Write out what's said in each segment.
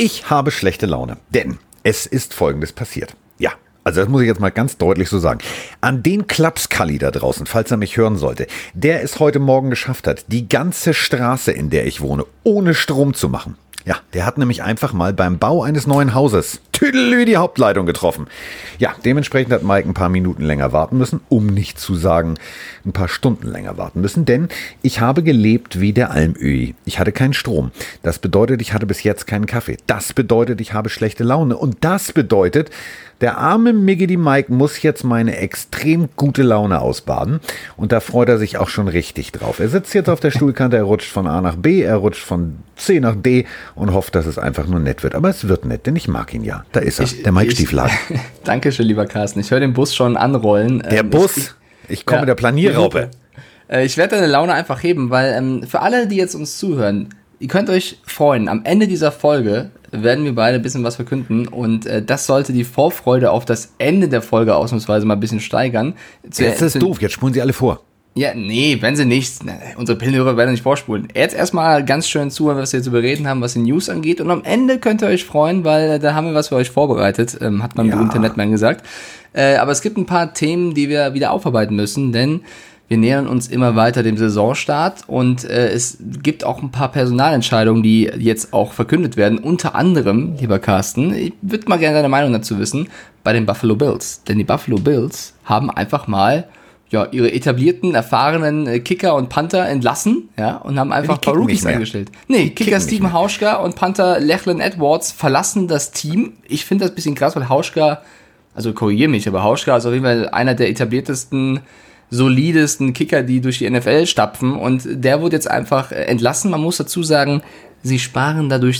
Ich habe schlechte Laune, denn es ist Folgendes passiert. Ja, also das muss ich jetzt mal ganz deutlich so sagen. An den Klapskalli da draußen, falls er mich hören sollte, der es heute Morgen geschafft hat, die ganze Straße, in der ich wohne, ohne Strom zu machen. Ja, der hat nämlich einfach mal beim Bau eines neuen Hauses Tüdelü die Hauptleitung getroffen. Ja, dementsprechend hat Mike ein paar Minuten länger warten müssen, um nicht zu sagen, ein paar Stunden länger warten müssen, denn ich habe gelebt wie der Almöhi. Ich hatte keinen Strom. Das bedeutet, ich hatte bis jetzt keinen Kaffee. Das bedeutet, ich habe schlechte Laune. Und das bedeutet, der arme Miggity Mike muss jetzt meine extrem gute Laune ausbaden. Und da freut er sich auch schon richtig drauf. Er sitzt jetzt auf der Stuhlkante, er rutscht von A nach B, er rutscht von C nach D und hofft, dass es einfach nur nett wird. Aber es wird nett, denn ich mag ihn ja. Da ist er, der Mike Stieflagen. Dankeschön, lieber Carsten. Ich höre den Bus schon anrollen. Der Bus? Ich komme mit der Planierraupe. Ich werde deine Laune einfach heben, weil für alle, die jetzt uns zuhören, ihr könnt euch freuen, am Ende dieser Folge werden wir beide ein bisschen was verkünden und das sollte die Vorfreude auf das Ende der Folge ausnahmsweise mal ein bisschen steigern. Jetzt ist doof, jetzt spulen sie alle vor. Ja, nee, wenn sie nicht, unsere Pillenhörer werden nicht vorspulen. Jetzt erstmal ganz schön zuhören, was wir zu bereden haben, was die News angeht und am Ende könnt ihr euch freuen, weil da haben wir was für euch vorbereitet, hat man berühmter Netman gesagt. Aber es gibt ein paar Themen, die wir wieder aufarbeiten müssen, denn wir nähern uns immer weiter dem Saisonstart und es gibt auch ein paar Personalentscheidungen, die jetzt auch verkündet werden. Unter anderem, lieber Carsten, ich würde mal gerne deine Meinung dazu wissen, bei den Buffalo Bills. Denn die Buffalo Bills haben einfach mal ihre etablierten, erfahrenen Kicker und Panther entlassen, und haben einfach ein paar Rookies eingestellt. Nee, Kicker Steven Hauschka und Panther Lachlan Edwards verlassen das Team. Ich finde das ein bisschen krass, weil Hauschka, also korrigiere mich, aber Hauschka ist auf jeden Fall einer der etabliertesten, solidesten Kicker, die durch die NFL stapfen und der wurde jetzt einfach entlassen. Man muss dazu sagen, sie sparen dadurch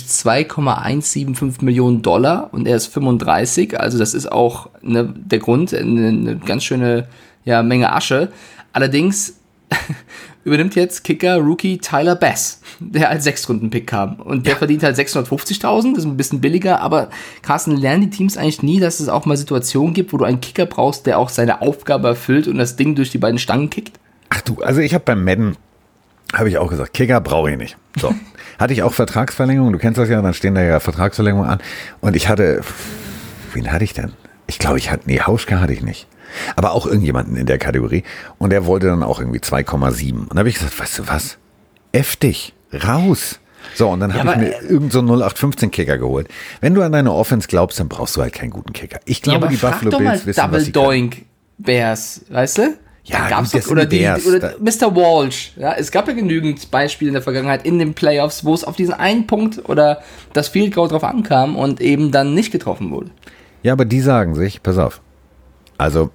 2,175 Millionen Dollar und er ist 35, also das ist auch der Grund, eine ganz schöne Menge Asche. Allerdings übernimmt jetzt Kicker-Rookie Tyler Bass, der als 6-Runden-Pick kam. Und der verdient halt 650.000, das ist ein bisschen billiger, aber Carsten, lernen die Teams eigentlich nie, dass es auch mal Situationen gibt, wo du einen Kicker brauchst, der auch seine Aufgabe erfüllt und das Ding durch die beiden Stangen kickt? Ach du, also ich habe beim Madden, habe ich auch gesagt, Kicker brauche ich nicht. So, hatte ich auch Vertragsverlängerung, du kennst das ja, dann stehen da ja Vertragsverlängerungen an. Und ich hatte, wen hatte ich denn? Ich glaube, Hauschka hatte ich nicht. Aber auch irgendjemanden in der Kategorie. Und der wollte dann auch irgendwie 2,7. Und da habe ich gesagt, weißt du was? F dich, raus. So, und dann habe ich mir irgend so einen 0815-Kicker geholt. Wenn du an deine Offense glaubst, dann brauchst du halt keinen guten Kicker. Ich glaube, die Buffalo Bills wissen, was sie können. Double Doink Bears, weißt du? Ja, gab's das doch, oder Bears. Oder Mr. Walsh. Ja, es gab ja genügend Beispiele in der Vergangenheit in den Playoffs, wo es auf diesen einen Punkt oder das Field Goal drauf ankam und eben dann nicht getroffen wurde. Ja, aber die sagen sich, pass auf, also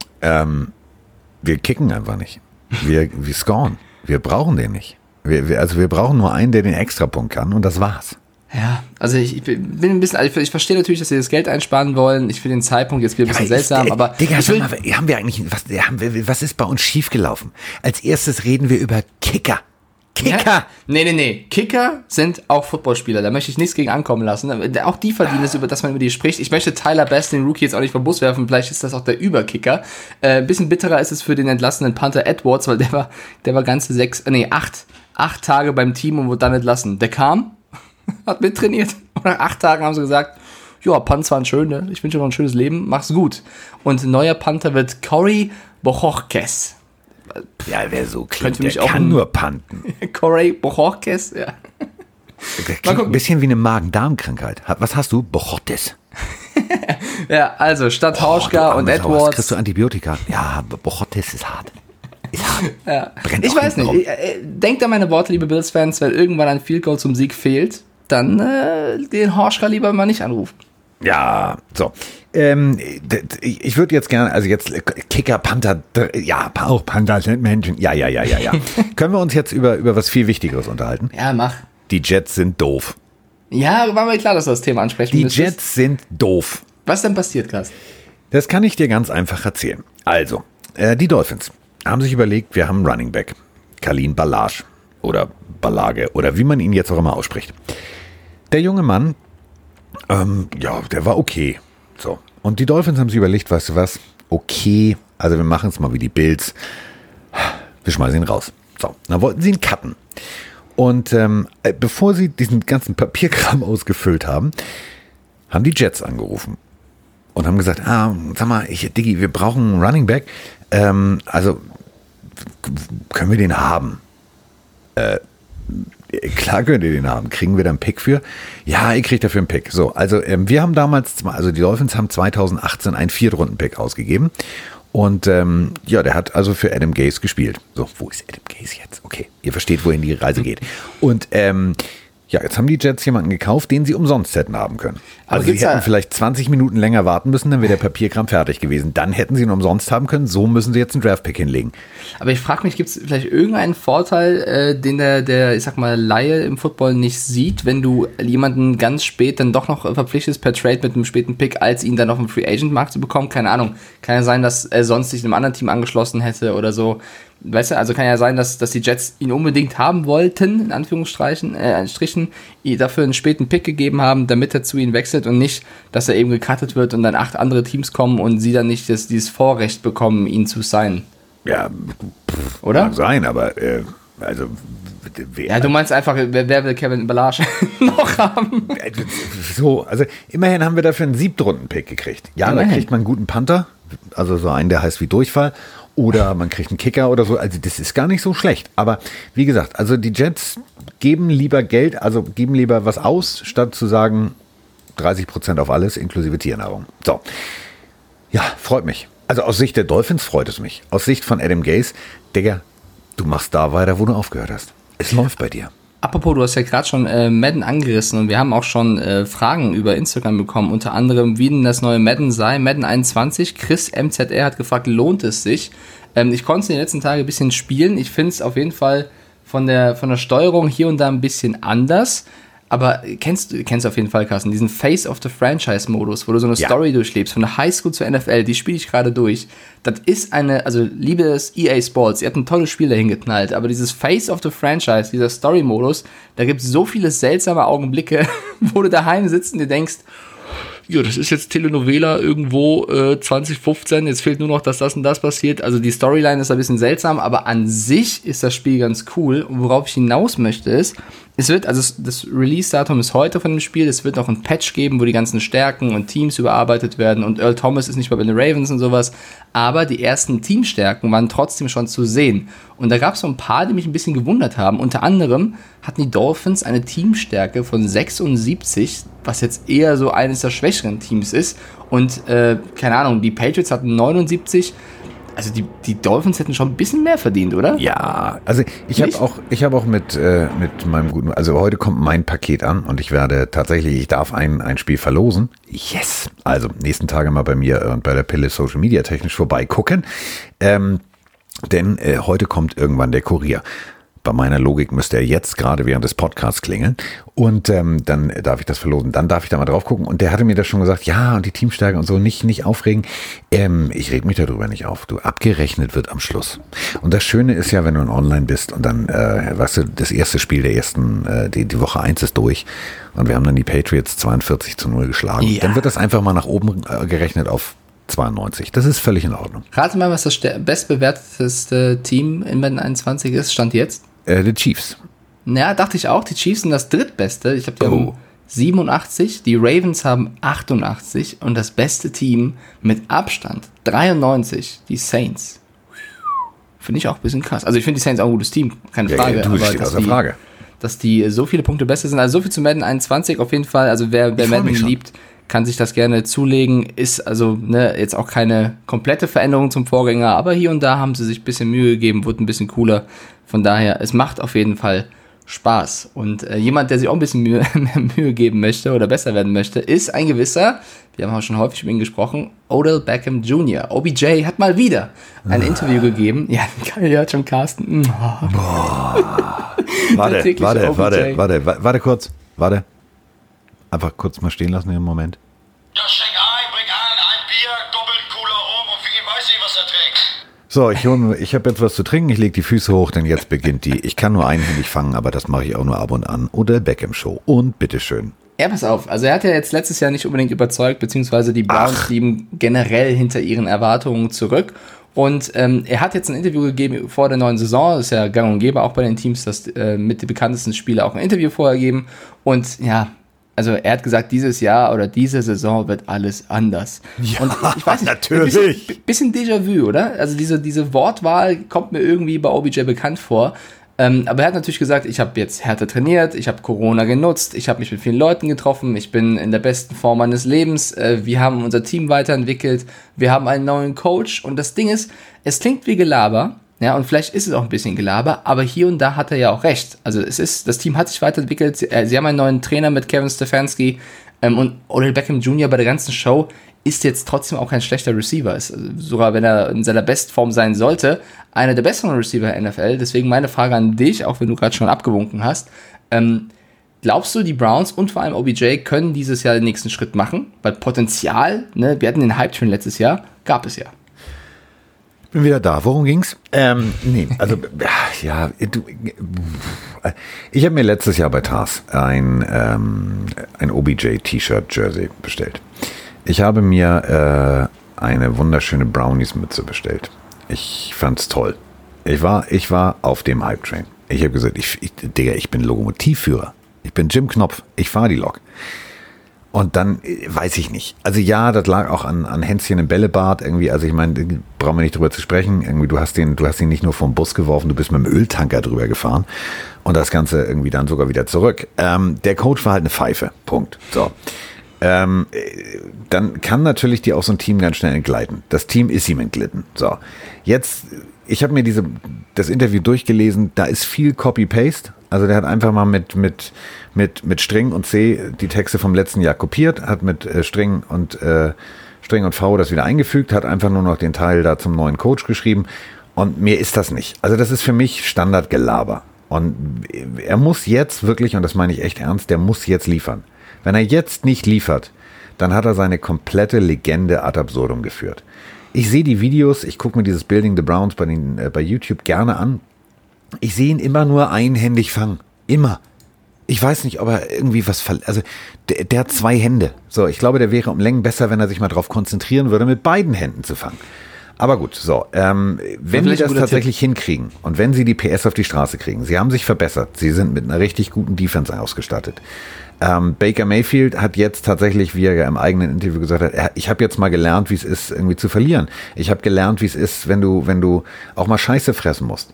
wir kicken einfach nicht. Wir scoren. Wir brauchen den nicht. Wir brauchen nur einen, der den Extrapunkt kann und das war's. Ja, also ich bin ein bisschen, ich verstehe natürlich, dass sie das Geld einsparen wollen. Ich finde den Zeitpunkt jetzt wieder ein bisschen seltsam, aber Digga, sag mal, haben wir eigentlich, was ist bei uns schiefgelaufen? Als erstes reden wir über Kicker. Ja, nee. Kicker sind auch Footballspieler. Da möchte ich nichts gegen ankommen lassen. Auch die verdienen es, dass man über die spricht. Ich möchte Tyler Bass, den Rookie, jetzt auch nicht vom Bus werfen. Vielleicht ist das auch der Überkicker. Ein bisschen bitterer ist es für den entlassenen Panther Edwards, weil der war ganze 8 Tage beim Team und wurde dann entlassen. Der kam, hat mittrainiert. Und nach 8 Tagen haben sie gesagt, ja, Punts waren schön, ne? Ich wünsche dir noch ein schönes Leben. Mach's gut. Und neuer Panther wird Corey Bojorquez. Ja, wer so klingt, der kann nur panten. Corey Bojorquez, ja. Klingt ein bisschen wie eine Magen-Darm-Krankheit. Was hast du? Bochotes. Ja, also statt Hauschka und Edwards. Kriegst du Antibiotika? Ja, Bochotes ist hart. Ja. Ich weiß nicht. Denkt an meine Worte, liebe Bills-Fans, wenn irgendwann ein Field Goal zum Sieg fehlt, dann den Hauschka lieber mal nicht anrufen. Ja, so. Ich würde jetzt gerne, also jetzt Kicker, Panther, ja, auch Panther sind Menschen. Ja. Können wir uns jetzt über was viel Wichtigeres unterhalten? Ja, mach. Die Jets sind doof. Ja, war mir klar, dass du das Thema ansprechen müsstest. Die Jets sind doof. Was denn passiert, Carsten? Das kann ich dir ganz einfach erzählen. Also, die Dolphins haben sich überlegt, wir haben einen Running Back. Khalil Ballage oder Ballage oder wie man ihn jetzt auch immer ausspricht. Der junge Mann, der war okay. So. Und die Dolphins haben sich überlegt, weißt du was? Okay, also wir machen es mal wie die Bills. Wir schmeißen ihn raus. So, dann wollten sie ihn cutten. Und bevor sie diesen ganzen Papierkram ausgefüllt haben, haben die Jets angerufen und haben gesagt, sag mal, Diggi, wir brauchen einen Running Back. Also können wir den haben? Klar könnt ihr den haben. Kriegen wir da einen Pick für? Ja, ihr kriegt dafür einen Pick. So, also wir haben damals, also die Dolphins haben 2018 einen 4-Runden-Pick ausgegeben. Und der hat also für Adam Gase gespielt. So, wo ist Adam Gase jetzt? Okay, ihr versteht, wohin die Reise geht. Und jetzt haben die Jets jemanden gekauft, den sie umsonst hätten haben können. Also sie hätten vielleicht 20 Minuten länger warten müssen, dann wäre der Papierkram fertig gewesen. Dann hätten sie ihn umsonst haben können. So müssen sie jetzt einen Draftpick hinlegen. Aber ich frage mich, gibt es vielleicht irgendeinen Vorteil, den der, ich sag mal, Laie im Football nicht sieht, wenn du jemanden ganz spät dann doch noch verpflichtest per Trade mit einem späten Pick, als ihn dann auf dem Free Agent Markt zu bekommen? Keine Ahnung. Kann ja sein, dass er sonst sich einem anderen Team angeschlossen hätte oder so. Weißt du, also kann ja sein, dass die Jets ihn unbedingt haben wollten, in Anführungsstrichen, dafür einen späten Pick gegeben haben, damit er zu ihnen wechselt und nicht, dass er eben gecuttet wird und dann 8 andere Teams kommen und sie dann nicht dieses Vorrecht bekommen, ihn zu signen. Ja, oder? Mag sein, aber du meinst einfach, wer will Kevin Ballage noch haben? So, also immerhin haben wir dafür einen 7-Runden-Pick gekriegt. Ja, da kriegt man einen guten Panther, also so einen, der heißt wie Durchfall. Oder man kriegt einen Kicker oder so. Also das ist gar nicht so schlecht. Aber wie gesagt, also die Jets geben lieber Geld, also geben lieber was aus, statt zu sagen 30% auf alles, inklusive Tiernahrung. So. Ja, freut mich. Also aus Sicht der Dolphins freut es mich. Aus Sicht von Adam Gase, Digga, du machst da weiter, wo du aufgehört hast. Es läuft bei dir. Apropos, du hast ja gerade schon Madden angerissen und wir haben auch schon Fragen über Instagram bekommen, unter anderem, wie denn das neue Madden sei. Madden 21, Chris MZR hat gefragt, lohnt es sich? Ich konnte es in den letzten Tagen ein bisschen spielen. Ich finde es auf jeden Fall von der Steuerung hier und da ein bisschen anders. Aber kennst du auf jeden Fall, Carsten, diesen Face of the Franchise-Modus, wo du so eine Story durchlebst, von der Highschool zur NFL, die spiele ich gerade durch. Das ist liebes EA Sports, ihr habt ein tolles Spiel dahin geknallt, aber dieses Face of the Franchise, dieser Story-Modus, da gibt es so viele seltsame Augenblicke, wo du daheim sitzt und dir denkst, ja, das ist jetzt Telenovela irgendwo 2015, jetzt fehlt nur noch, dass das und das passiert. Also die Storyline ist ein bisschen seltsam, aber an sich ist das Spiel ganz cool. Und worauf ich hinaus möchte ist, das Release-Datum ist heute von dem Spiel, es wird noch ein Patch geben, wo die ganzen Stärken und Teams überarbeitet werden und Earl Thomas ist nicht mehr bei den Ravens und sowas, aber die ersten Teamstärken waren trotzdem schon zu sehen. Und da gab es so ein paar, die mich ein bisschen gewundert haben. Unter anderem hatten die Dolphins eine Teamstärke von 76, was jetzt eher so eines der schwächeren Teams ist. Und, keine Ahnung, die Patriots hatten 79. Also die Dolphins hätten schon ein bisschen mehr verdient, oder? Ja, also ich habe auch mit meinem guten, also heute kommt mein Paket an und ich darf ein Spiel verlosen. Yes! Also nächsten Tage mal bei mir und bei der Pille Social Media technisch vorbeigucken. Denn heute kommt irgendwann der Kurier. Bei meiner Logik müsste er jetzt gerade während des Podcasts klingeln und dann darf ich das verlosen. Dann darf ich da mal drauf gucken und der hatte mir das schon gesagt, ja und die Teamstärke und so, nicht aufregen. Ich reg mich darüber nicht auf. Du, abgerechnet wird am Schluss. Und das Schöne ist ja, wenn du online bist und dann, weißt du, das erste Spiel der die Woche 1 ist durch und wir haben dann die Patriots 42-0 geschlagen. Ja. Dann wird das einfach mal nach oben gerechnet auf 92. Das ist völlig in Ordnung. Rate mal, was das bestbewerteteste Team in Madden 21 ist, Stand jetzt? Die Chiefs. Ja, dachte ich auch. Die Chiefs sind das drittbeste. Ich glaube, die haben 87. Die Ravens haben 88. Und das beste Team mit Abstand 93. Die Saints. Finde ich auch ein bisschen krass. Also ich finde die Saints auch ein gutes Team. Keine Frage. Ja, steht außer Frage. Dass die so viele Punkte besser sind. Also so viel zu Madden 21 auf jeden Fall. Also wer Madden liebt, kann sich das gerne zulegen. Ist also jetzt auch keine komplette Veränderung zum Vorgänger. Aber hier und da haben sie sich ein bisschen Mühe gegeben. Wurde ein bisschen cooler. Von daher, es macht auf jeden Fall Spaß. Und jemand, der sich auch ein bisschen mehr Mühe geben möchte oder besser werden möchte, ist ein gewisser, wir haben auch schon häufig über ihn gesprochen, Odell Beckham Jr. OBJ hat mal wieder ein Interview gegeben. Ja, hört schon Carsten. Warte kurz. Warte. Einfach kurz mal stehen lassen in einem Moment. Ja, steck ein, bring ein Bier, doppelt cooler rum und Vicky weiß nicht, was er trinkt. So, ich habe jetzt was zu trinken, ich lege die Füße hoch, denn jetzt beginnt ich kann nur einhändig fangen, aber das mache ich auch nur ab und an. Odell Beckham Show. Und bitteschön. Ja, pass auf. Also er hat ja jetzt letztes Jahr nicht unbedingt überzeugt, beziehungsweise die Browns blieben generell hinter ihren Erwartungen zurück. Und er hat jetzt ein Interview gegeben vor der neuen Saison. Das ist ja gang und gäbe auch bei den Teams, dass mit den bekanntesten Spieler auch ein Interview vorher geben. Und ja, also er hat gesagt, dieses Jahr oder diese Saison wird alles anders. Ja, und ich weiß nicht, natürlich. Bisschen Déjà-vu, oder? Also diese Wortwahl kommt mir irgendwie bei OBJ bekannt vor. Aber er hat natürlich gesagt, ich habe jetzt härter trainiert, ich habe Corona genutzt, ich habe mich mit vielen Leuten getroffen, ich bin in der besten Form meines Lebens, wir haben unser Team weiterentwickelt, wir haben einen neuen Coach und das Ding ist, es klingt wie Gelaber, ja, und vielleicht ist es auch ein bisschen Gelaber, aber hier und da hat er ja auch recht. Also das Team hat sich weiterentwickelt, sie haben einen neuen Trainer mit Kevin Stefanski und Odell Beckham Jr. bei der ganzen Show ist jetzt trotzdem auch kein schlechter Receiver. Ist sogar, wenn er in seiner Bestform sein sollte, einer der besseren Receiver der NFL. Deswegen meine Frage an dich, auch wenn du gerade schon abgewunken hast. Glaubst du, die Browns und vor allem OBJ können dieses Jahr den nächsten Schritt machen? Weil Potenzial, ne, wir hatten den Hype-Train letztes Jahr, gab es ja. Bin wieder da. Worum ging's? Nee, also ja, ich habe mir letztes Jahr bei Tars ein OBJ-T-Shirt-Jersey bestellt. Ich habe mir eine wunderschöne Brownies-Mütze bestellt. Ich fand's toll. Ich war auf dem Hype-Train. Ich habe gesagt, Digga, ich bin Lokomotivführer. Ich bin Jim Knopf. Ich fahre die Lok. Und dann weiß ich nicht. Also ja, das lag auch an Hänschen im Bällebad irgendwie. Also ich meine, brauchen wir nicht drüber zu sprechen. Irgendwie, du hast ihn nicht nur vom Bus geworfen, du bist mit dem Öltanker drüber gefahren und das Ganze irgendwie dann sogar wieder zurück. Der Coach war halt eine Pfeife. Punkt. So. Dann kann natürlich dir auch so ein Team ganz schnell entgleiten. Das Team ist ihm entglitten. So. Jetzt, ich habe mir das Interview durchgelesen, da ist viel Copy-Paste. Also der hat einfach mal mit String und C die Texte vom letzten Jahr kopiert, hat mit String und V das wieder eingefügt, hat einfach nur noch den Teil da zum neuen Coach geschrieben und mehr ist das nicht. Also das ist für mich Standardgelaber. Und er muss jetzt wirklich, und das meine ich echt ernst, der muss jetzt liefern. Wenn er jetzt nicht liefert, dann hat er seine komplette Legende ad absurdum geführt. Ich sehe die Videos, ich gucke mir dieses Building the Browns bei YouTube gerne an. Ich sehe ihn immer nur einhändig fangen. Immer. Ich weiß nicht, ob er irgendwie also der hat 2 Hände. So, ich glaube, der wäre um Längen besser, wenn er sich mal drauf konzentrieren würde, mit beiden Händen zu fangen. Aber gut, so, wenn die das tatsächlich hinkriegen und wenn sie die PS auf die Straße kriegen, sie haben sich verbessert, sie sind mit einer richtig guten Defense ausgestattet. Baker Mayfield hat jetzt tatsächlich, wie er ja im eigenen Interview gesagt hat, ich habe jetzt mal gelernt, wie es ist, irgendwie zu verlieren. Ich habe gelernt, wie es ist, wenn du auch mal Scheiße fressen musst.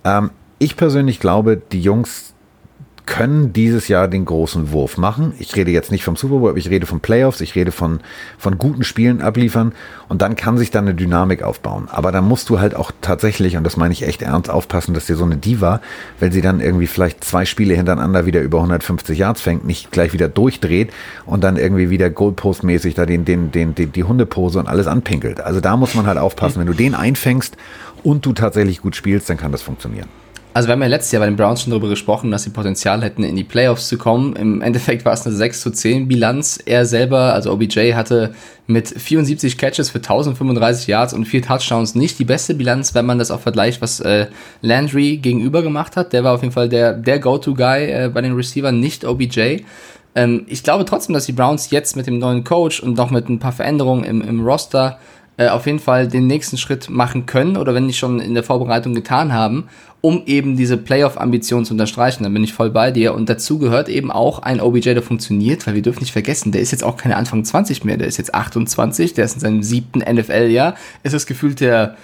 Ich persönlich glaube, die Jungs können dieses Jahr den großen Wurf machen. Ich rede jetzt nicht vom Super Bowl, aber ich rede von Playoffs, ich rede von guten Spielen abliefern und dann kann sich dann eine Dynamik aufbauen. Aber dann musst du halt auch tatsächlich, und das meine ich echt ernst, aufpassen, dass dir so eine Diva, wenn sie dann irgendwie vielleicht 2 Spiele hintereinander wieder über 150 Yards fängt, nicht gleich wieder durchdreht und dann irgendwie wieder Goalpost-mäßig da die Hundepose und alles anpinkelt. Also da muss man halt aufpassen. Wenn du den einfängst und du tatsächlich gut spielst, dann kann das funktionieren. Also wir haben ja letztes Jahr bei den Browns schon darüber gesprochen, dass sie Potenzial hätten, in die Playoffs zu kommen. Im Endeffekt war es eine 6-10 Bilanz. Er selber, also OBJ, hatte mit 74 Catches für 1035 Yards und 4 Touchdowns nicht die beste Bilanz, wenn man das auch vergleicht, was Landry gegenüber gemacht hat. Der war auf jeden Fall der Go-To-Guy bei den Receivern, nicht OBJ. Ich glaube trotzdem, dass die Browns jetzt mit dem neuen Coach und noch mit ein paar Veränderungen im Roster auf jeden Fall den nächsten Schritt machen können oder wenn nicht schon in der Vorbereitung getan haben, um eben diese Playoff-Ambition zu unterstreichen. Dann bin ich voll bei dir. Und dazu gehört eben auch ein OBJ, der funktioniert, weil wir dürfen nicht vergessen, der ist jetzt auch keine Anfang 20 mehr, der ist jetzt 28, der ist in seinem 7. NFL-Jahr. Es ist gefühlt der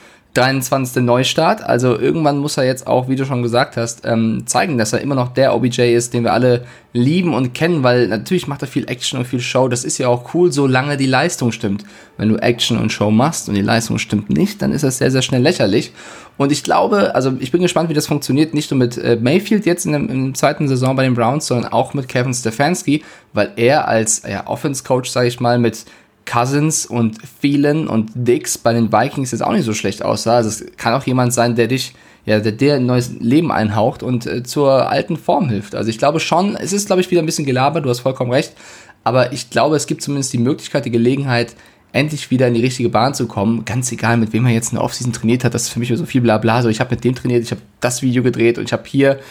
23. Neustart, also irgendwann muss er jetzt auch, wie du schon gesagt hast, zeigen, dass er immer noch der OBJ ist, den wir alle lieben und kennen, weil natürlich macht er viel Action und viel Show, das ist ja auch cool, solange die Leistung stimmt. Wenn du Action und Show machst und die Leistung stimmt nicht, dann ist das sehr, sehr schnell lächerlich und ich glaube, also ich bin gespannt, wie das funktioniert, nicht nur mit Mayfield jetzt in der zweiten Saison bei den Browns, sondern auch mit Kevin Stefanski, weil er als Offense-Coach, sage ich mal, mit Cousins und Thielen und Diggs bei den Vikings jetzt auch nicht so schlecht aussah. Also es kann auch jemand sein, der dir ein neues Leben einhaucht und zur alten Form hilft. Also ich glaube schon, es ist, glaube ich, wieder ein bisschen Gelaber, du hast vollkommen recht, aber ich glaube, es gibt zumindest die Möglichkeit, die Gelegenheit, endlich wieder in die richtige Bahn zu kommen. Ganz egal, mit wem er jetzt in der Offseason trainiert hat, das ist für mich so viel Blabla. So, ich habe mit dem trainiert, ich habe das Video gedreht und ich habe hier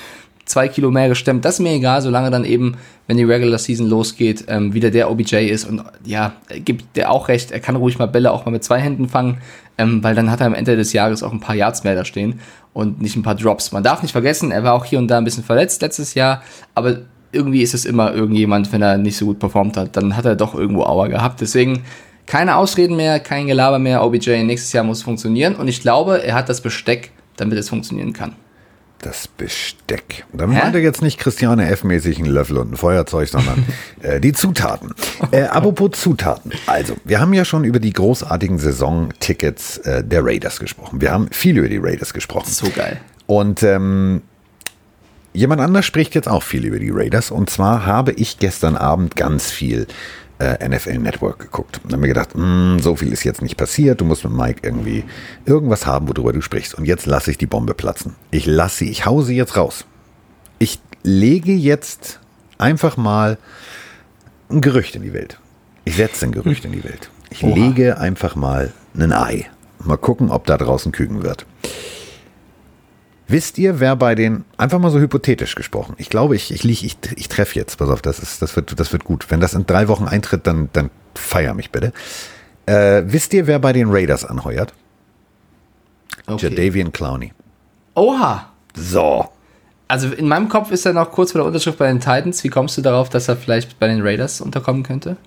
2 Kilo mehr gestemmt, das ist mir egal, solange dann eben, wenn die Regular Season losgeht, wieder der OBJ ist und ja, gibt der auch recht, er kann ruhig mal Bälle auch mal mit 2 Händen fangen, weil dann hat er am Ende des Jahres auch ein paar Yards mehr da stehen und nicht ein paar Drops. Man darf nicht vergessen, er war auch hier und da ein bisschen verletzt letztes Jahr, aber irgendwie ist es immer irgendjemand, wenn er nicht so gut performt hat, dann hat er doch irgendwo Aua gehabt. Deswegen keine Ausreden mehr, kein Gelaber mehr, OBJ nächstes Jahr muss funktionieren und ich glaube, er hat das Besteck, damit es funktionieren kann. Das Besteck. Da meint er jetzt nicht Christiane F-mäßig einen Löffel und ein Feuerzeug, sondern die Zutaten. Apropos Zutaten. Also, wir haben ja schon über die großartigen Saisontickets der Raiders gesprochen. Wir haben viel über die Raiders gesprochen. So geil. Und jemand anders spricht jetzt auch viel über die Raiders. Und zwar habe ich gestern Abend ganz viel NFL Network geguckt. Und habe mir gedacht, so viel ist jetzt nicht passiert. Du musst mit Mike irgendwie irgendwas haben, worüber du sprichst. Und jetzt lasse ich die Bombe platzen. Ich hau sie jetzt raus. Ich lege jetzt einfach mal ein Gerücht in die Welt. Ich setze ein Gerücht in die Welt. Ich lege einfach mal ein Ei. Mal gucken, ob da draußen Küken wird. Wisst ihr, wer bei den, einfach mal so hypothetisch gesprochen, ich glaube, ich treffe jetzt, pass auf, das wird gut. Wenn das in 3 Wochen eintritt, dann feier mich bitte. Wisst ihr, wer bei den Raiders anheuert? Okay. Jadeveon Clowney. Oha! So. Also in meinem Kopf ist er noch kurz vor der Unterschrift bei den Titans. Wie kommst du darauf, dass er vielleicht bei den Raiders unterkommen könnte?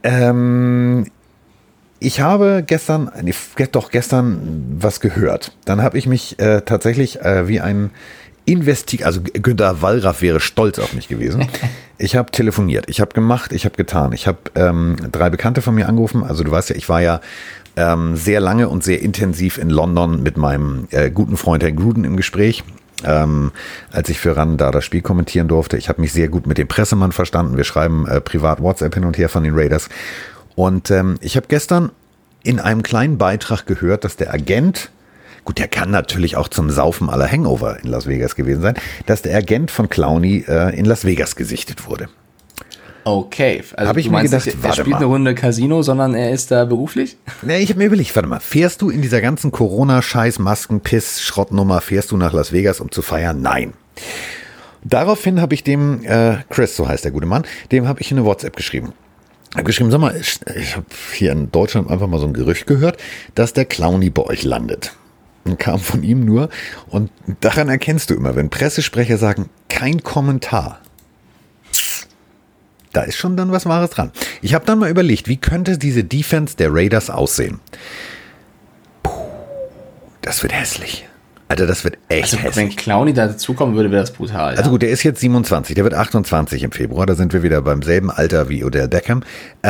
Ich habe gestern was gehört. Dann habe ich mich tatsächlich wie ein also Günter Wallraff wäre stolz auf mich gewesen. Ich habe telefoniert, ich habe gemacht, ich habe getan. Ich habe 3 Bekannte von mir angerufen. Also du weißt ja, ich war ja sehr lange und sehr intensiv in London mit meinem guten Freund Herrn Gruden im Gespräch. Als ich für RAN da das Spiel kommentieren durfte. Ich habe mich sehr gut mit dem Pressemann verstanden. Wir schreiben privat WhatsApp hin und her von den Raiders. Und ich habe gestern in einem kleinen Beitrag gehört, dass der Agent, gut, der kann natürlich auch zum Saufen aller Hangover in Las Vegas gewesen sein, dass der Agent von Clowney in Las Vegas gesichtet wurde. Okay, also hab ich du mir meinst gedacht, nicht, er warte spielt mal. eine Runde Casino, sondern er ist da beruflich? Ja, ich habe mir überlegt, warte mal, fährst du in dieser ganzen Corona-Scheiß, Masken, Piss, Schrottnummer, fährst du nach Las Vegas, um zu feiern? Nein. Daraufhin habe ich dem, Chris, so heißt der gute Mann, dem habe ich eine WhatsApp geschrieben. Ich habe geschrieben, sag mal, ich habe hier in Deutschland einfach mal so ein Gerücht gehört, dass der Clowney bei euch landet. Und kam von ihm nur. Und daran erkennst du immer, wenn Pressesprecher sagen, kein Kommentar. Da ist schon dann was Wahres dran. Ich habe dann mal überlegt, wie könnte diese Defense der Raiders aussehen? Puh, das wird hässlich. Alter, das wird echt hässlich. Wenn Clowney da dazukommen würde, wäre das brutal. Also gut, der ist jetzt 27, der wird 28 im Februar, da sind wir wieder beim selben Alter wie Odell Beckham.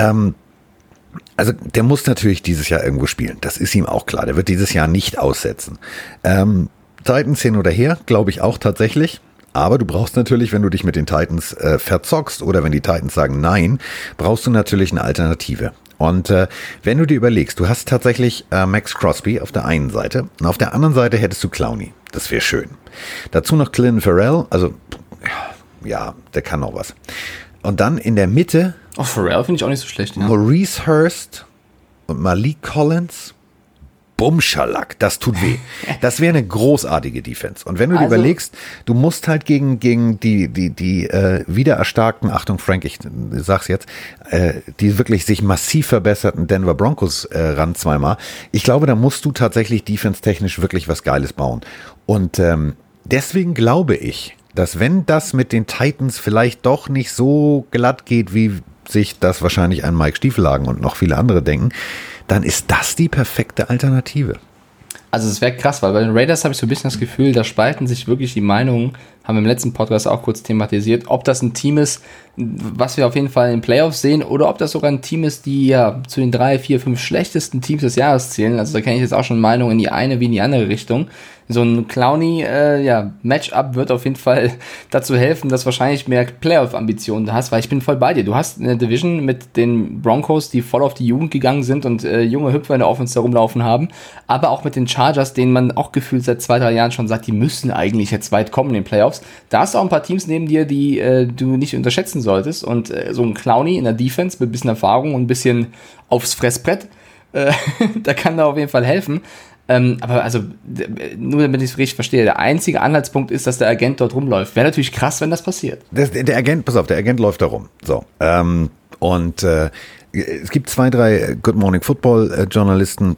Also der muss natürlich dieses Jahr irgendwo spielen, das ist ihm auch klar, der wird dieses Jahr nicht aussetzen. Titans hin oder her, glaube ich auch tatsächlich. Aber du brauchst natürlich, wenn du dich mit den Titans verzockst oder wenn die Titans sagen nein, brauchst du natürlich eine Alternative. Und wenn du dir überlegst, du hast tatsächlich Max Crosby auf der einen Seite und auf der anderen Seite hättest du Clowney. Das wäre schön. Dazu noch Clinton Ferrell, also ja, der kann noch was. Und dann in der Mitte Ferrell finde ich auch nicht so schlecht. Ja. Maurice Hurst und Malik Collins. Bumschalak, das tut weh. Das wäre eine großartige Defense. Und wenn du dir überlegst, du musst halt gegen die wiedererstarkten, Achtung Frank, ich sag's jetzt, die wirklich sich massiv verbesserten Denver Broncos ran zweimal. Ich glaube, da musst du tatsächlich defense-technisch wirklich was Geiles bauen. Und deswegen glaube ich, dass wenn das mit den Titans vielleicht doch nicht so glatt geht, wie sich das wahrscheinlich ein Mike Stiefelhagen und noch viele andere denken, dann ist das die perfekte Alternative. Also es wäre krass, weil bei den Raiders habe ich so ein bisschen das Gefühl, da spalten sich wirklich die Meinungen, haben wir im letzten Podcast auch kurz thematisiert, ob das ein Team ist, was wir auf jeden Fall in den Playoffs sehen, oder ob das sogar ein Team ist, die ja zu den 3, 4, 5 schlechtesten Teams des Jahres zählen. Also da kenne ich jetzt auch schon Meinungen in die eine wie in die andere Richtung. So ein Clowney Matchup wird auf jeden Fall dazu helfen, dass wahrscheinlich mehr Playoff-Ambitionen da hast, weil ich bin voll bei dir. Du hast eine Division mit den Broncos, die voll auf die Jugend gegangen sind und junge Hüpfer in der Offense herumlaufen haben, aber auch mit den Chargers, denen man auch gefühlt seit 2, 3 Jahren schon sagt, die müssen eigentlich jetzt weit kommen in den Playoffs. Da hast du auch ein paar Teams neben dir, die du nicht unterschätzen solltest, und so ein Clowney in der Defense mit ein bisschen Erfahrung und ein bisschen aufs Fressbrett, da kann da auf jeden Fall helfen. Aber also, nur damit ich es richtig verstehe, der einzige Anhaltspunkt ist, dass der Agent dort rumläuft. Wäre natürlich krass, wenn das passiert. Der Agent, pass auf, der Agent läuft da rum. So. Es gibt 2, 3 Good Morning Football Journalisten,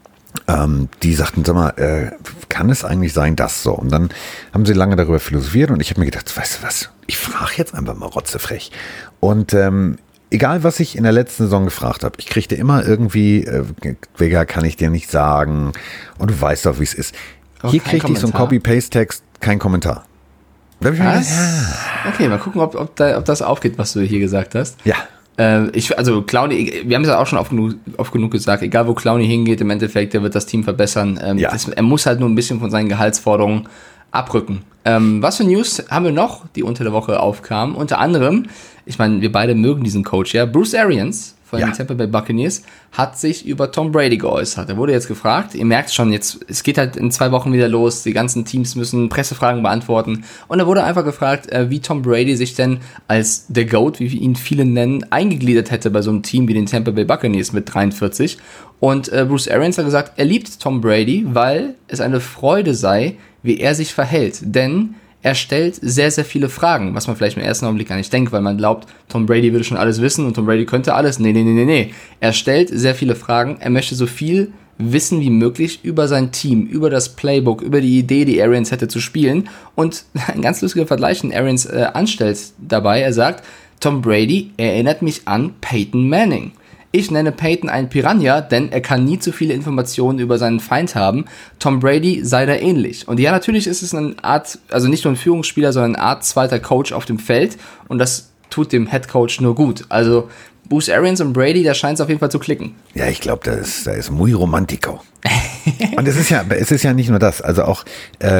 die sagten, sag mal, kann es eigentlich sein, dass so? Und dann haben sie lange darüber philosophiert und ich habe mir gedacht, weißt du was, ich frage jetzt einfach mal rotzefrech. Und egal, was ich in der letzten Saison gefragt habe, ich kriegte immer irgendwie, Vega, kann ich dir nicht sagen und du weißt doch, wie es ist. Hier kriegte ich so einen Copy-Paste-Text, kein Kommentar. Da hab ich mir gedacht, ja. Okay, mal gucken, ob das aufgeht, was du hier gesagt hast. Ja. Also Clowney, wir haben es ja auch schon oft genug gesagt, egal wo Clowney hingeht, im Endeffekt, der wird das Team verbessern. Er muss halt nur ein bisschen von seinen Gehaltsforderungen abrücken. Was für News haben wir noch, die unter der Woche aufkamen? Unter anderem, ich meine, wir beide mögen diesen Coach, ja, Bruce Arians von den Tampa Bay Buccaneers hat sich über Tom Brady geäußert. Er wurde jetzt gefragt, ihr merkt schon, jetzt, es geht halt in 2 Wochen wieder los, die ganzen Teams müssen Pressefragen beantworten und er wurde einfach gefragt, wie Tom Brady sich denn als der GOAT, wie wir ihn viele nennen, eingegliedert hätte bei so einem Team wie den Tampa Bay Buccaneers mit 43 und Bruce Arians hat gesagt, er liebt Tom Brady, weil es eine Freude sei, wie er sich verhält, denn er stellt sehr, sehr viele Fragen, was man vielleicht im ersten Augenblick gar nicht denkt, weil man glaubt, Tom Brady würde schon alles wissen und Tom Brady könnte alles. Nee. Er stellt sehr viele Fragen, er möchte so viel wissen wie möglich über sein Team, über das Playbook, über die Idee, die Arians hätte zu spielen. Und ein ganz lustiger Vergleich, den Arians anstellt dabei, er sagt, Tom Brady erinnert mich an Peyton Manning. Ich nenne Peyton einen Piranha, denn er kann nie zu viele Informationen über seinen Feind haben. Tom Brady sei da ähnlich. Und ja, natürlich ist es eine Art, also nicht nur ein Führungsspieler, sondern eine Art zweiter Coach auf dem Feld. Und das tut dem Head Coach nur gut. Also Bruce Arians und Brady, da scheint es auf jeden Fall zu klicken. Ja, ich glaube, da ist muy romantico. Und es ist ja nicht nur das, also auch,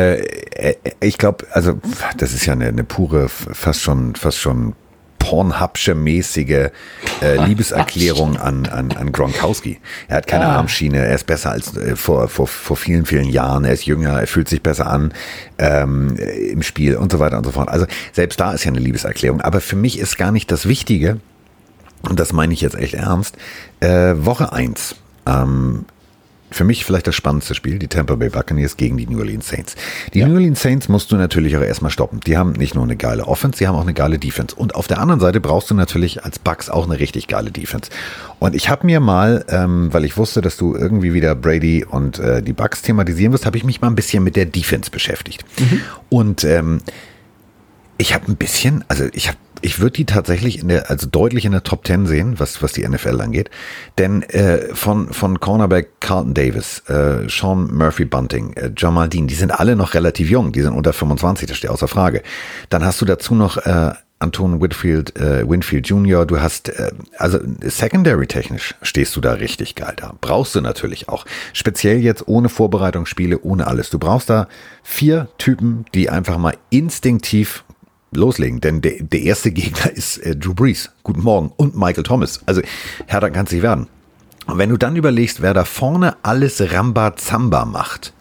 ich glaube, also das ist ja eine pure, fast schon Pornhubsche mäßige Liebeserklärung an Gronkowski. Er hat keine Armschiene, er ist besser als vor vielen, vielen Jahren, er ist jünger, er fühlt sich besser an im Spiel und so weiter und so fort. Also selbst da ist ja eine Liebeserklärung. Aber für mich ist gar nicht das Wichtige, und das meine ich jetzt echt ernst, Woche 1. Für mich vielleicht das spannendste Spiel, die Tampa Bay Buccaneers gegen die New Orleans Saints. Die New Orleans Saints musst du natürlich auch erstmal stoppen. Die haben nicht nur eine geile Offense, die haben auch eine geile Defense. Und auf der anderen Seite brauchst du natürlich als Bucs auch eine richtig geile Defense. Und ich habe mir mal, weil ich wusste, dass du irgendwie wieder Brady und die Bucs thematisieren wirst, habe ich mich mal ein bisschen mit der Defense beschäftigt. Und ich habe ein bisschen, ich würde die tatsächlich deutlich in der Top 10 sehen, was die NFL angeht. Denn von Cornerback Carlton Davis, Sean Murphy-Bunting, Jamal Dean, die sind alle noch relativ jung, die sind unter 25, das steht außer Frage. Dann hast du dazu noch Anton Winfield Jr., du hast, secondary-technisch stehst du da richtig geil da. Brauchst du natürlich auch. Speziell jetzt ohne Vorbereitungsspiele, ohne alles. Du brauchst da 4 Typen, die einfach mal instinktiv loslegen, denn der erste Gegner ist Drew Brees, guten Morgen, und Michael Thomas, also härter kann es nicht werden. Und wenn du dann überlegst, wer da vorne alles Rambazamba macht,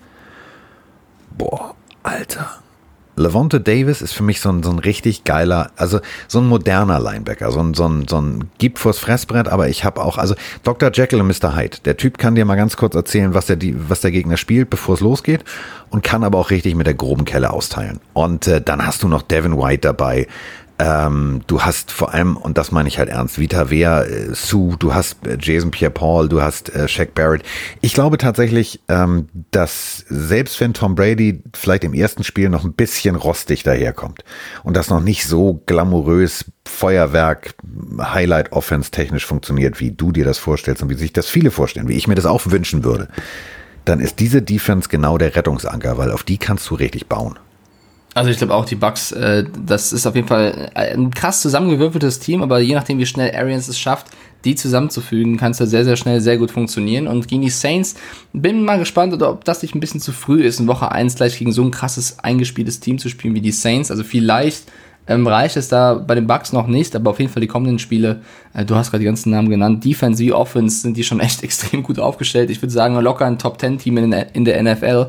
boah, Alter, Lavonte Davis ist für mich so ein richtig geiler, also so ein moderner Linebacker, so ein Gib vors Fressbrett, aber ich habe auch, also Dr. Jekyll und Mr. Hyde, der Typ kann dir mal ganz kurz erzählen, was der Gegner spielt, bevor es losgeht, und kann aber auch richtig mit der groben Kelle austeilen. Und dann hast du noch Devin White dabei, du hast vor allem, und das meine ich halt ernst, Vita Vea, Sue, du hast Jason Pierre-Paul, du hast Shaq Barrett. Ich glaube tatsächlich, dass selbst wenn Tom Brady vielleicht im ersten Spiel noch ein bisschen rostig daherkommt und das noch nicht so glamourös Feuerwerk, Highlight-Offense technisch funktioniert, wie du dir das vorstellst und wie sich das viele vorstellen, wie ich mir das auch wünschen würde, dann ist diese Defense genau der Rettungsanker, weil auf die kannst du richtig bauen. Also ich glaube auch, die Bucs, das ist auf jeden Fall ein krass zusammengewürfeltes Team, aber je nachdem, wie schnell Arians es schafft, die zusammenzufügen, kann es da sehr, sehr schnell sehr gut funktionieren. Und gegen die Saints bin mal gespannt, ob das nicht ein bisschen zu früh ist, in Woche 1 gleich gegen so ein krasses, eingespieltes Team zu spielen wie die Saints. Also vielleicht reicht es da bei den Bucs noch nicht, aber auf jeden Fall die kommenden Spiele, du hast gerade die ganzen Namen genannt, Defense wie Offense sind die schon echt extrem gut aufgestellt. Ich würde sagen, locker ein Top-10-Team in der NFL.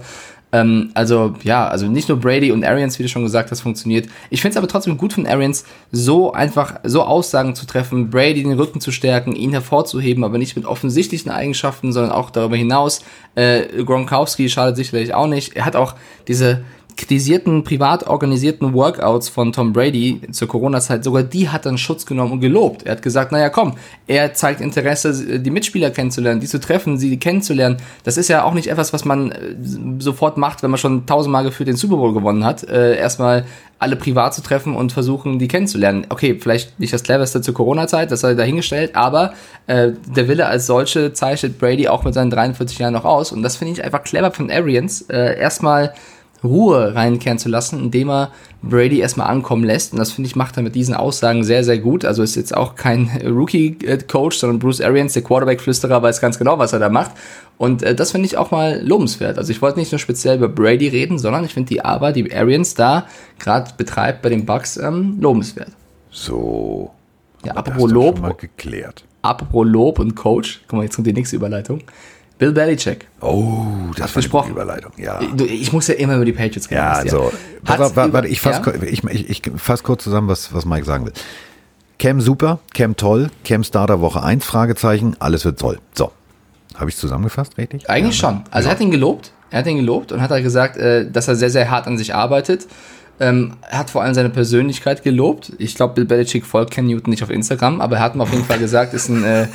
Also nicht nur Brady und Arians, wie du schon gesagt hast, funktioniert. Ich finde es aber trotzdem gut von Arians, so Aussagen zu treffen, Brady den Rücken zu stärken, ihn hervorzuheben, aber nicht mit offensichtlichen Eigenschaften, sondern auch darüber hinaus. Gronkowski schadet sicherlich auch nicht. Er hat auch diese kritisierten, privat organisierten Workouts von Tom Brady zur Corona-Zeit, sogar die hat er in Schutz genommen und gelobt. Er hat gesagt, naja komm, er zeigt Interesse, die Mitspieler kennenzulernen, die zu treffen, sie kennenzulernen. Das ist ja auch nicht etwas, was man sofort macht, wenn man schon 1000-mal gefühlt den Super Bowl gewonnen hat. Erstmal alle privat zu treffen und versuchen, die kennenzulernen. Okay, vielleicht nicht das Cleverste zur Corona-Zeit, das sei dahingestellt, aber der Wille als solche zeichnet Brady auch mit seinen 43 Jahren noch aus. Und das finde ich einfach clever von Arians, erstmal Ruhe reinkehren zu lassen, indem er Brady erstmal ankommen lässt. Und das, finde ich, macht er mit diesen Aussagen sehr, sehr gut. Also ist jetzt auch kein Rookie-Coach, sondern Bruce Arians, der Quarterback-Flüsterer, weiß ganz genau, was er da macht. Und das finde ich auch mal lobenswert. Also ich wollte nicht nur speziell über Brady reden, sondern ich finde die Arbeit, die Arians da gerade betreibt bei den Bucks, lobenswert. So. Ja, apropos Lob. Schon mal geklärt. Apropos Lob und Coach. Guck mal, jetzt kommt die nächste Überleitung. Bill Belichick. Oh, das war gesprochen. eine Überleitung, ja. Ich muss ja immer über die Patriots reden. Ja, also, warte, ich fasse kurz zusammen, was Mike sagen will. Cam super, Cam toll, Cam Starter Woche 1, Fragezeichen, alles wird toll. So, habe ich zusammengefasst, richtig? Eigentlich schon. Also er hat ihn gelobt und hat halt gesagt, dass er sehr, sehr hart an sich arbeitet. Er hat vor allem seine Persönlichkeit gelobt. Ich glaube, Bill Belichick folgt Cam Newton nicht auf Instagram, aber er hat ihm auf jeden Fall gesagt, ist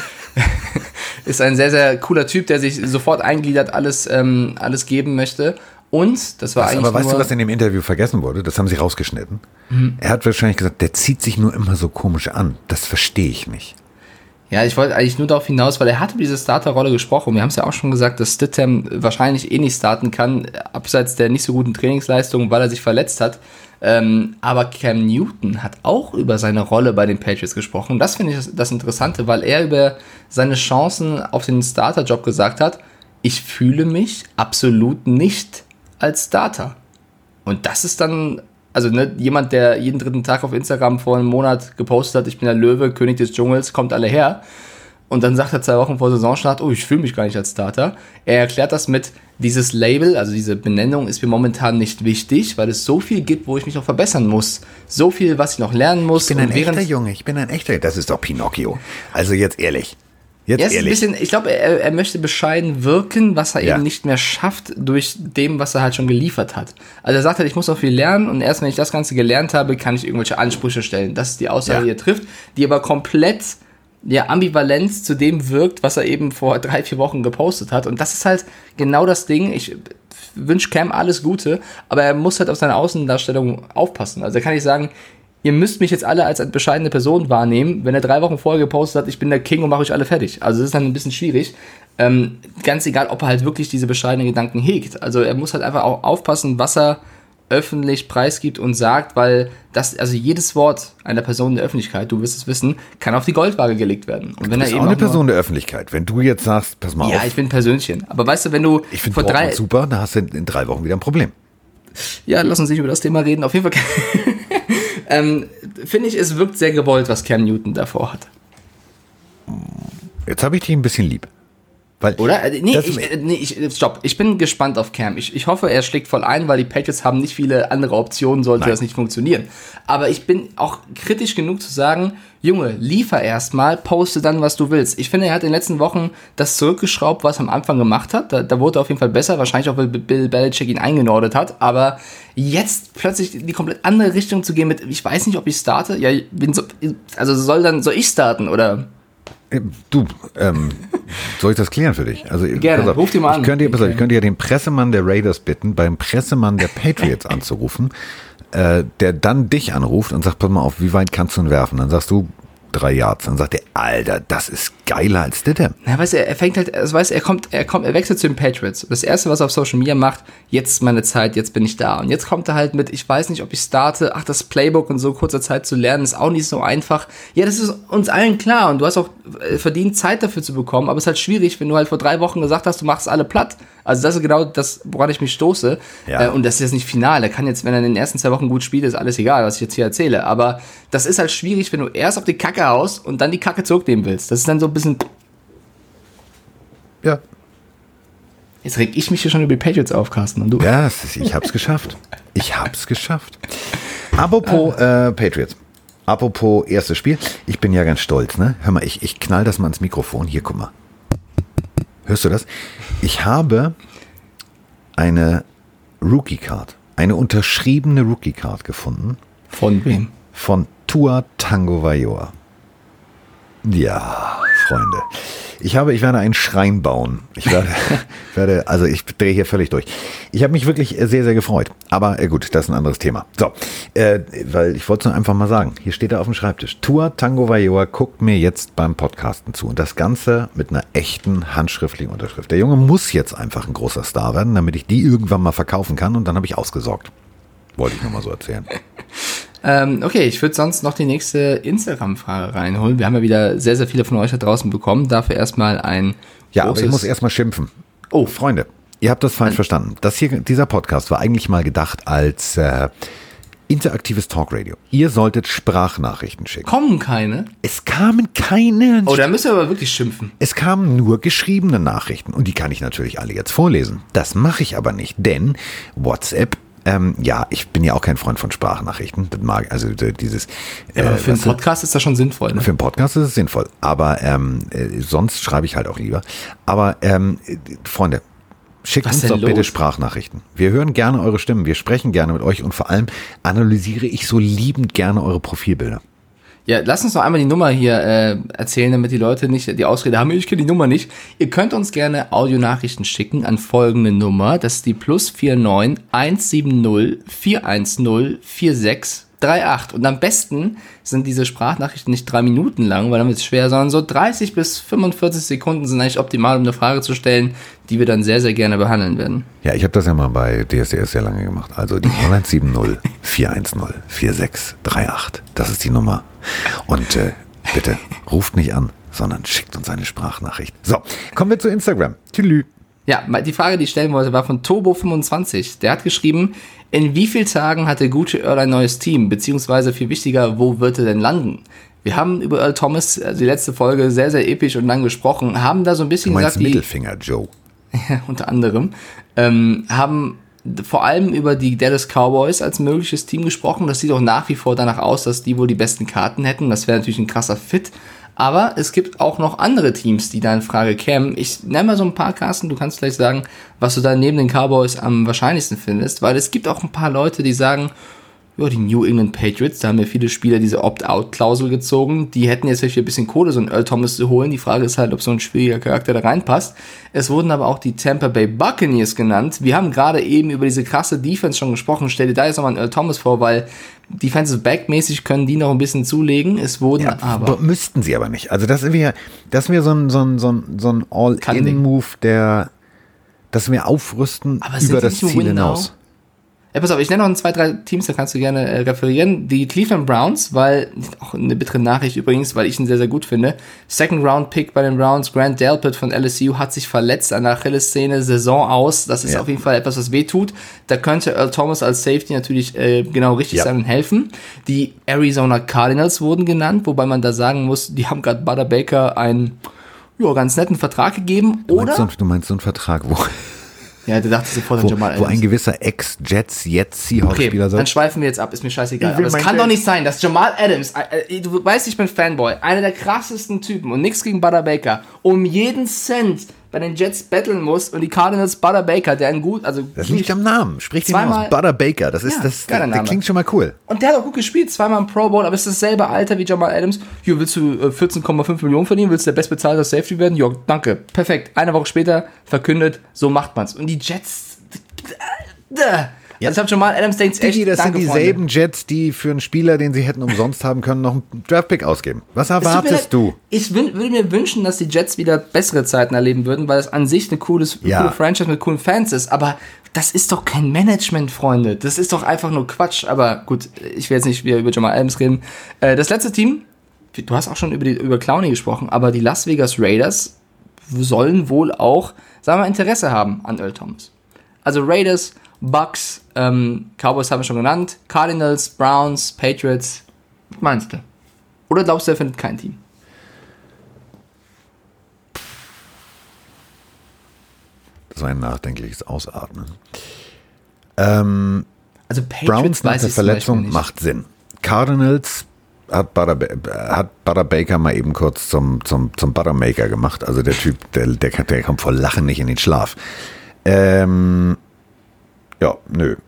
ein sehr, sehr cooler Typ, der sich sofort eingliedert, alles geben möchte. Und das war eigentlich. Aber weißt du, was in dem Interview vergessen wurde? Das haben sie rausgeschnitten. Er hat wahrscheinlich gesagt, der zieht sich nur immer so komisch an. Das verstehe ich nicht. Ja, ich wollte eigentlich nur darauf hinaus, weil er hatte diese Starterrolle gesprochen. Wir haben es ja auch schon gesagt, dass Stidham wahrscheinlich nicht starten kann, abseits der nicht so guten Trainingsleistungen, weil er sich verletzt hat. Aber Cam Newton hat auch über seine Rolle bei den Patriots gesprochen. Das finde ich das Interessante, weil er über seine Chancen auf den Starterjob gesagt hat, ich fühle mich absolut nicht als Starter. Und das ist dann, also jemand, der jeden dritten Tag auf Instagram vor einem Monat gepostet hat, ich bin der Löwe, König des Dschungels, kommt alle her. Und dann sagt er 2 Wochen vor Saisonstart, oh, ich fühle mich gar nicht als Starter. Er erklärt das mit, dieses Label, also diese Benennung ist mir momentan nicht wichtig, weil es so viel gibt, wo ich mich noch verbessern muss. So viel, was ich noch lernen muss. Ich bin ein echter Junge, das ist doch Pinocchio. Also jetzt ehrlich. Ja, ist ein bisschen, ich glaube, er möchte bescheiden wirken, was er eben nicht mehr schafft durch dem, was er halt schon geliefert hat. Also er sagt halt, ich muss noch viel lernen und erst wenn ich das Ganze gelernt habe, kann ich irgendwelche Ansprüche stellen. Das ist die Aussage, die er trifft, die aber komplett Ambivalenz zu dem wirkt, was er eben vor 3-4 Wochen gepostet hat. Und das ist halt genau das Ding. Ich wünsche Cam alles Gute, aber er muss halt auf seine Außendarstellung aufpassen. Also er kann nicht sagen, ihr müsst mich jetzt alle als eine bescheidene Person wahrnehmen, wenn er 3 Wochen vorher gepostet hat, ich bin der King und mache euch alle fertig. Also das ist dann ein bisschen schwierig. Ganz egal, ob er halt wirklich diese bescheidenen Gedanken hegt. Also er muss halt einfach auch aufpassen, was er öffentlich preisgibt und sagt, weil also jedes Wort einer Person in der Öffentlichkeit, du wirst es wissen, kann auf die Goldwaage gelegt werden. Und wenn du bist er auch eine Person der Öffentlichkeit. Wenn du jetzt sagst, pass mal auf. Ja, ich bin ein Persönchen. Aber weißt du, wenn du ich finde Dortmund super, da hast du in 3 Wochen wieder ein Problem. Ja, lass uns nicht über das Thema reden. Auf jeden Fall finde ich, es wirkt sehr gewollt, was Cam Newton davor hat. Jetzt habe ich dich ein bisschen lieb. Weil oder? Stopp. Ich bin gespannt auf Cam. Ich hoffe, er schlägt voll ein, weil die Patriots haben nicht viele andere Optionen, sollte das nicht funktionieren. Aber ich bin auch kritisch genug zu sagen, Junge, liefer erstmal, poste dann, was du willst. Ich finde, er hat in den letzten Wochen das zurückgeschraubt, was er am Anfang gemacht hat. Da wurde er auf jeden Fall besser, wahrscheinlich auch, weil Bill Belichick ihn eingenordet hat. Aber jetzt plötzlich in die komplett andere Richtung zu gehen mit, ich weiß nicht, ob ich starte. Ja, soll ich starten, oder? Du, soll ich das klären für dich? Also, gerne, ruf die mal an. Ich könnte ja den Pressemann der Raiders bitten, beim Pressemann der Patriots anzurufen, der dann dich anruft und sagt, pass mal auf, wie weit kannst du ihn werfen? Dann sagst du 3 Yards. Dann sagt er, Alter, das ist geiler als Stidham. Na, weißt du, er wechselt zu den Patriots. Das erste, was er auf Social Media macht, jetzt ist meine Zeit, jetzt bin ich da. Und jetzt kommt er halt mit, ich weiß nicht, ob ich starte, das Playbook in so kurzer Zeit zu lernen, ist auch nicht so einfach. Ja, das ist uns allen klar und du hast auch verdient, Zeit dafür zu bekommen, aber es ist halt schwierig, wenn du halt vor 3 Wochen gesagt hast, du machst alle platt. Also das ist genau das, woran ich mich stoße. Ja. Und das ist jetzt nicht final. Er kann jetzt, wenn er in den ersten 2 Wochen gut spielt, ist alles egal, was ich jetzt hier erzähle. Aber das ist halt schwierig, wenn du erst auf die Kacke haust und dann die Kacke zurücknehmen willst. Das ist dann so ein bisschen. Ja. Jetzt reg ich mich hier schon über die Patriots auf, Carsten, und du? Ja, ich hab's geschafft. Apropos Patriots. Apropos erstes Spiel. Ich bin ja ganz stolz, ne? Hör mal, ich knall das mal ins Mikrofon. Hier, guck mal. Hörst du das? Ich habe eine Rookie-Card, eine unterschriebene Rookie-Card gefunden. Von wem? Von Tua Tagovailoa. Ja, Freunde. Ich werde einen Schrein bauen. Ich drehe hier völlig durch. Ich habe mich wirklich sehr, sehr gefreut. Aber gut, das ist ein anderes Thema. So, weil ich wollte es nur einfach mal sagen. Hier steht er auf dem Schreibtisch. Tua Tagovailoa guckt mir jetzt beim Podcasten zu. Und das Ganze mit einer echten handschriftlichen Unterschrift. Der Junge muss jetzt einfach ein großer Star werden, damit ich die irgendwann mal verkaufen kann. Und dann habe ich ausgesorgt. Wollte ich nur mal so erzählen. Okay, ich würde sonst noch die nächste Instagram-Frage reinholen. Wir haben ja wieder sehr, sehr viele von euch da draußen bekommen. Dafür erstmal ein Ja, aber ich muss erstmal schimpfen. Oh, Freunde, ihr habt das falsch verstanden. Dieser Podcast war eigentlich mal gedacht als interaktives Talkradio. Ihr solltet Sprachnachrichten schicken. Kommen keine? Es kamen keine. Oh, da müsst ihr aber wirklich schimpfen. Es kamen nur geschriebene Nachrichten. Und die kann ich natürlich alle jetzt vorlesen. Das mache ich aber nicht, denn WhatsApp, ja, ich bin ja auch kein Freund von Sprachnachrichten. Das mag, also dieses. Aber für einen Podcast ist das schon sinnvoll, ne? Für einen Podcast ist es sinnvoll. Aber sonst schreibe ich halt auch lieber. Aber Freunde, schickt uns doch bitte Sprachnachrichten. Wir hören gerne eure Stimmen. Wir sprechen gerne mit euch und vor allem analysiere ich so liebend gerne eure Profilbilder. Ja, lass uns noch einmal die Nummer hier erzählen, damit die Leute nicht die Ausrede haben, ich kenne die Nummer nicht. Ihr könnt uns gerne Audionachrichten schicken an folgende Nummer. Das ist die +49 170 410 4638. Und am besten sind diese Sprachnachrichten nicht 3 Minuten lang, weil dann wird es schwer, sondern so 30 bis 45 Sekunden sind eigentlich optimal, um eine Frage zu stellen, die wir dann sehr, sehr gerne behandeln werden. Ja, ich habe das ja mal bei DSDS sehr lange gemacht. Also die 170 410 4638. Das ist die Nummer. Und bitte ruft nicht an, sondern schickt uns eine Sprachnachricht. So, kommen wir zu Instagram. Tschüss. Ja, die Frage, die ich stellen wollte, war von Turbo25. Der hat geschrieben, in wie vielen Tagen hat der gute Earl ein neues Team? Beziehungsweise viel wichtiger, wo wird er denn landen? Wir haben über Earl Thomas, die letzte Folge, sehr, sehr episch und lang gesprochen, haben da so ein bisschen du meinst gesagt, Mittelfinger, Joe. Ja, unter anderem, haben vor allem über die Dallas Cowboys als mögliches Team gesprochen. Das sieht auch nach wie vor danach aus, dass die wohl die besten Karten hätten. Das wäre natürlich ein krasser Fit. Aber es gibt auch noch andere Teams, die da in Frage kämen. Ich nenne mal so ein paar, Carsten, du kannst gleich sagen, was du da neben den Cowboys am wahrscheinlichsten findest. Weil es gibt auch ein paar Leute, die sagen, ja, die New England Patriots, da haben ja viele Spieler diese Opt-out-Klausel gezogen. Die hätten jetzt vielleicht ein bisschen Kohle, so einen Earl Thomas zu holen. Die Frage ist halt, ob so ein schwieriger Charakter da reinpasst. Es wurden aber auch die Tampa Bay Buccaneers genannt. Wir haben gerade eben über diese krasse Defense schon gesprochen. Stell dir da jetzt nochmal einen Earl Thomas vor, weil Defensive Back-mäßig können die noch ein bisschen zulegen. Es wurden ja, aber... Müssten sie aber nicht. Also das wäre so ein All-In-Move, dass wir aufrüsten aber über das Ziel hinaus. Ja, pass auf, ich nenne noch 2, 3 Teams, da kannst du gerne referieren. Die Cleveland Browns, weil, auch eine bittere Nachricht übrigens, weil ich ihn sehr, sehr gut finde. Second-Round-Pick bei den Browns, Grant Delpit von LSU hat sich verletzt an der Achillessehne, Saison aus. Das ist auf jeden Fall etwas, was weh tut. Da könnte Earl Thomas als Safety natürlich genau richtig sein und helfen. Die Arizona Cardinals wurden genannt, wobei man da sagen muss, die haben gerade Butter Baker einen ganz netten Vertrag gegeben. Du meinst so einen Vertrag, wo... Ja, der dachte sofort an Jamal Adams. Wo ein gewisser Ex-Jets, jetzt Seahawks-Spieler sagt. Dann schweifen wir jetzt ab, ist mir scheißegal. Aber es kann doch nicht sein, dass Jamal Adams, du weißt, ich bin Fanboy, einer der krassesten Typen und nichts gegen Butter Baker, um jeden Cent bei den Jets battlen muss und die Cardinals Butter Baker, der ein gut, also... Das liegt am Namen, sprich den aus, Butter Baker, das klingt schon mal cool. Und der hat auch gut gespielt, 2-mal im Pro Bowl, aber ist dasselbe Alter wie Jamal Adams. Hier, willst du 14,5 Millionen verdienen, willst du der bestbezahlte Safety werden? Ja, danke, perfekt. Eine Woche später verkündet, so macht man's. Und die Jets... Ja. Also ich habe schon mal, Adams denkt echt, das sind dieselben Jets, die für einen Spieler, den sie hätten umsonst haben können, noch einen Draftpick ausgeben. Was erwartest du? Ich würde mir wünschen, dass die Jets wieder bessere Zeiten erleben würden, weil es an sich eine coole Franchise mit coolen Fans ist, aber das ist doch kein Management, Freunde. Das ist doch einfach nur Quatsch. Aber gut, ich will jetzt nicht wieder über Jamal Adams reden. Das letzte Team, du hast auch schon über Clowney gesprochen, aber die Las Vegas Raiders sollen wohl auch, sagen wir mal, Interesse haben an Earl Thomas. Also Raiders, Bucks, Cowboys haben wir schon genannt, Cardinals, Browns, Patriots. Was meinst du? Oder glaubst du, er findet kein Team? ein nachdenkliches Ausatmen. Also Patriots Browns nach weiß der ich zum Beispiel Verletzung nicht. macht Sinn. Cardinals hat Butter Baker mal eben kurz zum Buttermaker gemacht. Also der Typ, der kommt vor Lachen nicht in den Schlaf. Ja, nö.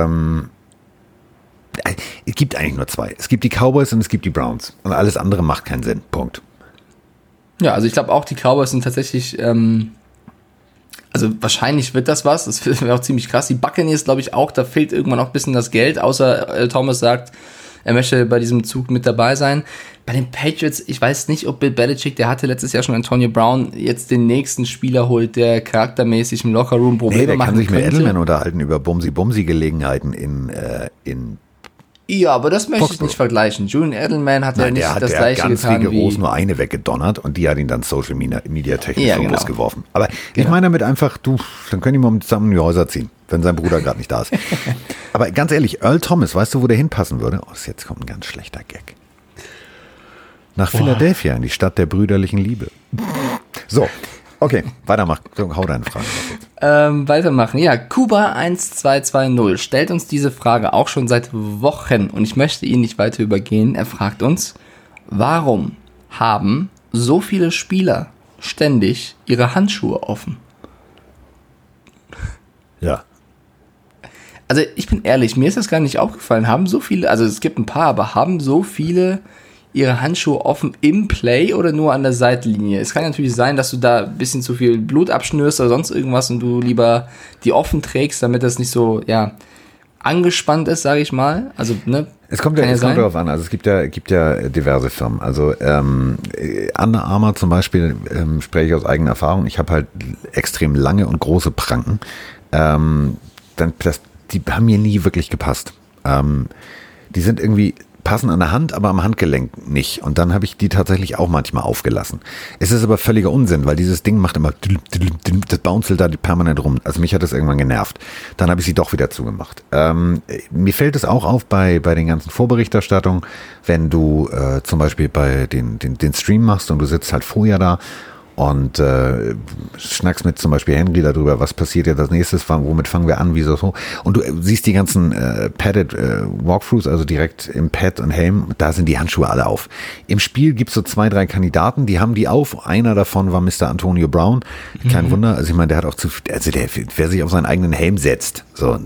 Es gibt eigentlich nur zwei. Es gibt die Cowboys und es gibt die Browns. Und alles andere macht keinen Sinn. Punkt. Ja, also ich glaube auch, die Cowboys sind tatsächlich, also wahrscheinlich wird das was, das wäre auch ziemlich krass. Die Buccaneers, glaube ich auch, da fehlt irgendwann auch ein bisschen das Geld, außer Thomas sagt, er möchte bei diesem Zug mit dabei sein. Bei den Patriots, ich weiß nicht, ob Bill Belichick, der hatte letztes Jahr schon Antonio Brown, jetzt den nächsten Spieler holt, der charaktermäßig im Lockerroom Probleme der machen kann sich mit könnte. Edelman unterhalten über Bumsi-Bumsi-Gelegenheiten in Ja, aber das möchte ich Foxborough. nicht vergleichen. Julian Edelman hat ja nicht das der hat gleiche ganz getan rigoros wie... nur eine weggedonnert und die hat ihn dann Social Media technisch vom Bus geworfen. Aber ich meine damit einfach, dann können die mal zusammen in die Häuser ziehen, wenn sein Bruder gerade nicht da ist. Aber ganz ehrlich, Earl Thomas, weißt du, wo der hinpassen würde? Oh, jetzt kommt ein ganz schlechter Gag. Nach Philadelphia, in die Stadt der brüderlichen Liebe. So, okay, weitermach. So, hau deine Frage raus jetzt. Weitermachen. Ja, Kuba1220 stellt uns diese Frage auch schon seit Wochen und ich möchte ihn nicht weiter übergehen. Er fragt uns, warum haben so viele Spieler ständig ihre Handschuhe offen? Ja. Also ich bin ehrlich, mir ist das gar nicht aufgefallen. Haben so viele, also es gibt ein paar, aber haben so viele ihre Handschuhe offen im Play oder nur an der Seitenlinie? Es kann natürlich sein, dass du da ein bisschen zu viel Blut abschnürst oder sonst irgendwas und du lieber die offen trägst, damit das nicht so, ja, angespannt ist, sage ich mal. Also, ne? Es kommt ja darauf an, also es gibt ja diverse Firmen. Also Under Armour zum Beispiel spreche ich aus eigener Erfahrung. Ich habe halt extrem lange und große Pranken. Die haben mir nie wirklich gepasst. Die sind irgendwie passen an der Hand, aber am Handgelenk nicht. Und dann habe ich die tatsächlich auch manchmal aufgelassen. Es ist aber völliger Unsinn, weil dieses Ding macht immer, das bouncelt da permanent rum. Also mich hat das irgendwann genervt. Dann habe ich sie doch wieder zugemacht. Mir fällt es auch auf bei den ganzen Vorberichterstattungen, wenn du zum Beispiel bei den Stream machst und du sitzt halt vorher da und schnackst mit zum Beispiel Henry darüber, was passiert jetzt als nächstes, womit fangen wir an, wieso so. Und du siehst die ganzen Padded Walkthroughs, also direkt im Pad und Helm, da sind die Handschuhe alle auf. Im Spiel gibt's so 2, 3 Kandidaten, die haben die auf. Einer davon war Mr. Antonio Brown. Kein Wunder, also ich meine, der hat auch wer sich auf seinen eigenen Helm setzt, so,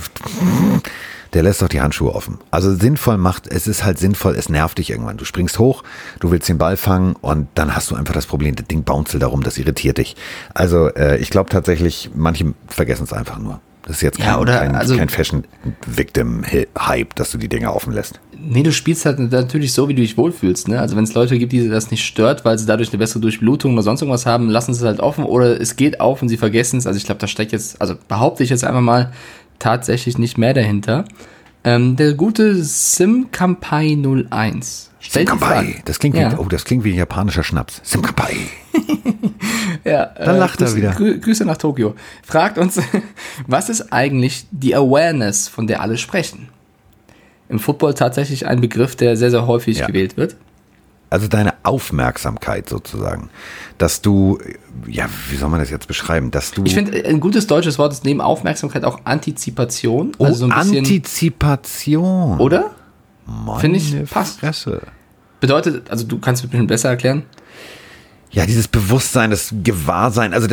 der lässt doch die Handschuhe offen. Also es ist halt sinnvoll, es nervt dich irgendwann. Du springst hoch, du willst den Ball fangen und dann hast du einfach das Problem, das Ding bouncelt darum, das irritiert dich. Also ich glaube tatsächlich, manche vergessen es einfach nur. Das ist jetzt kein Fashion-Victim-Hype, dass du die Dinger offen lässt. Nee, du spielst halt natürlich so, wie du dich wohlfühlst. Ne? Also wenn es Leute gibt, die das nicht stört, weil sie dadurch eine bessere Durchblutung oder sonst irgendwas haben, lassen sie es halt offen oder es geht auf und sie vergessen es. Also ich glaube, da steckt jetzt, also behaupte ich jetzt einfach mal, tatsächlich nicht mehr dahinter. Der gute Simkampai 01. Simkampai, das klingt wie ein japanischer Schnaps. Simkampai. Ja, dann lacht er wieder. Grüße nach Tokio. Fragt uns, was ist eigentlich die Awareness, von der alle sprechen? Im Football tatsächlich ein Begriff, der sehr, sehr häufig gewählt wird. Also deine Aufmerksamkeit sozusagen, dass du, ja, wie soll man das jetzt beschreiben, dass du... Ich finde, ein gutes deutsches Wort ist neben Aufmerksamkeit auch Antizipation. Also so ein bisschen, Antizipation. Oder? Finde ich, passt. Fresse. Bedeutet, also du kannst es ein bisschen besser erklären? Ja, dieses Bewusstsein, das Gewahrsein, also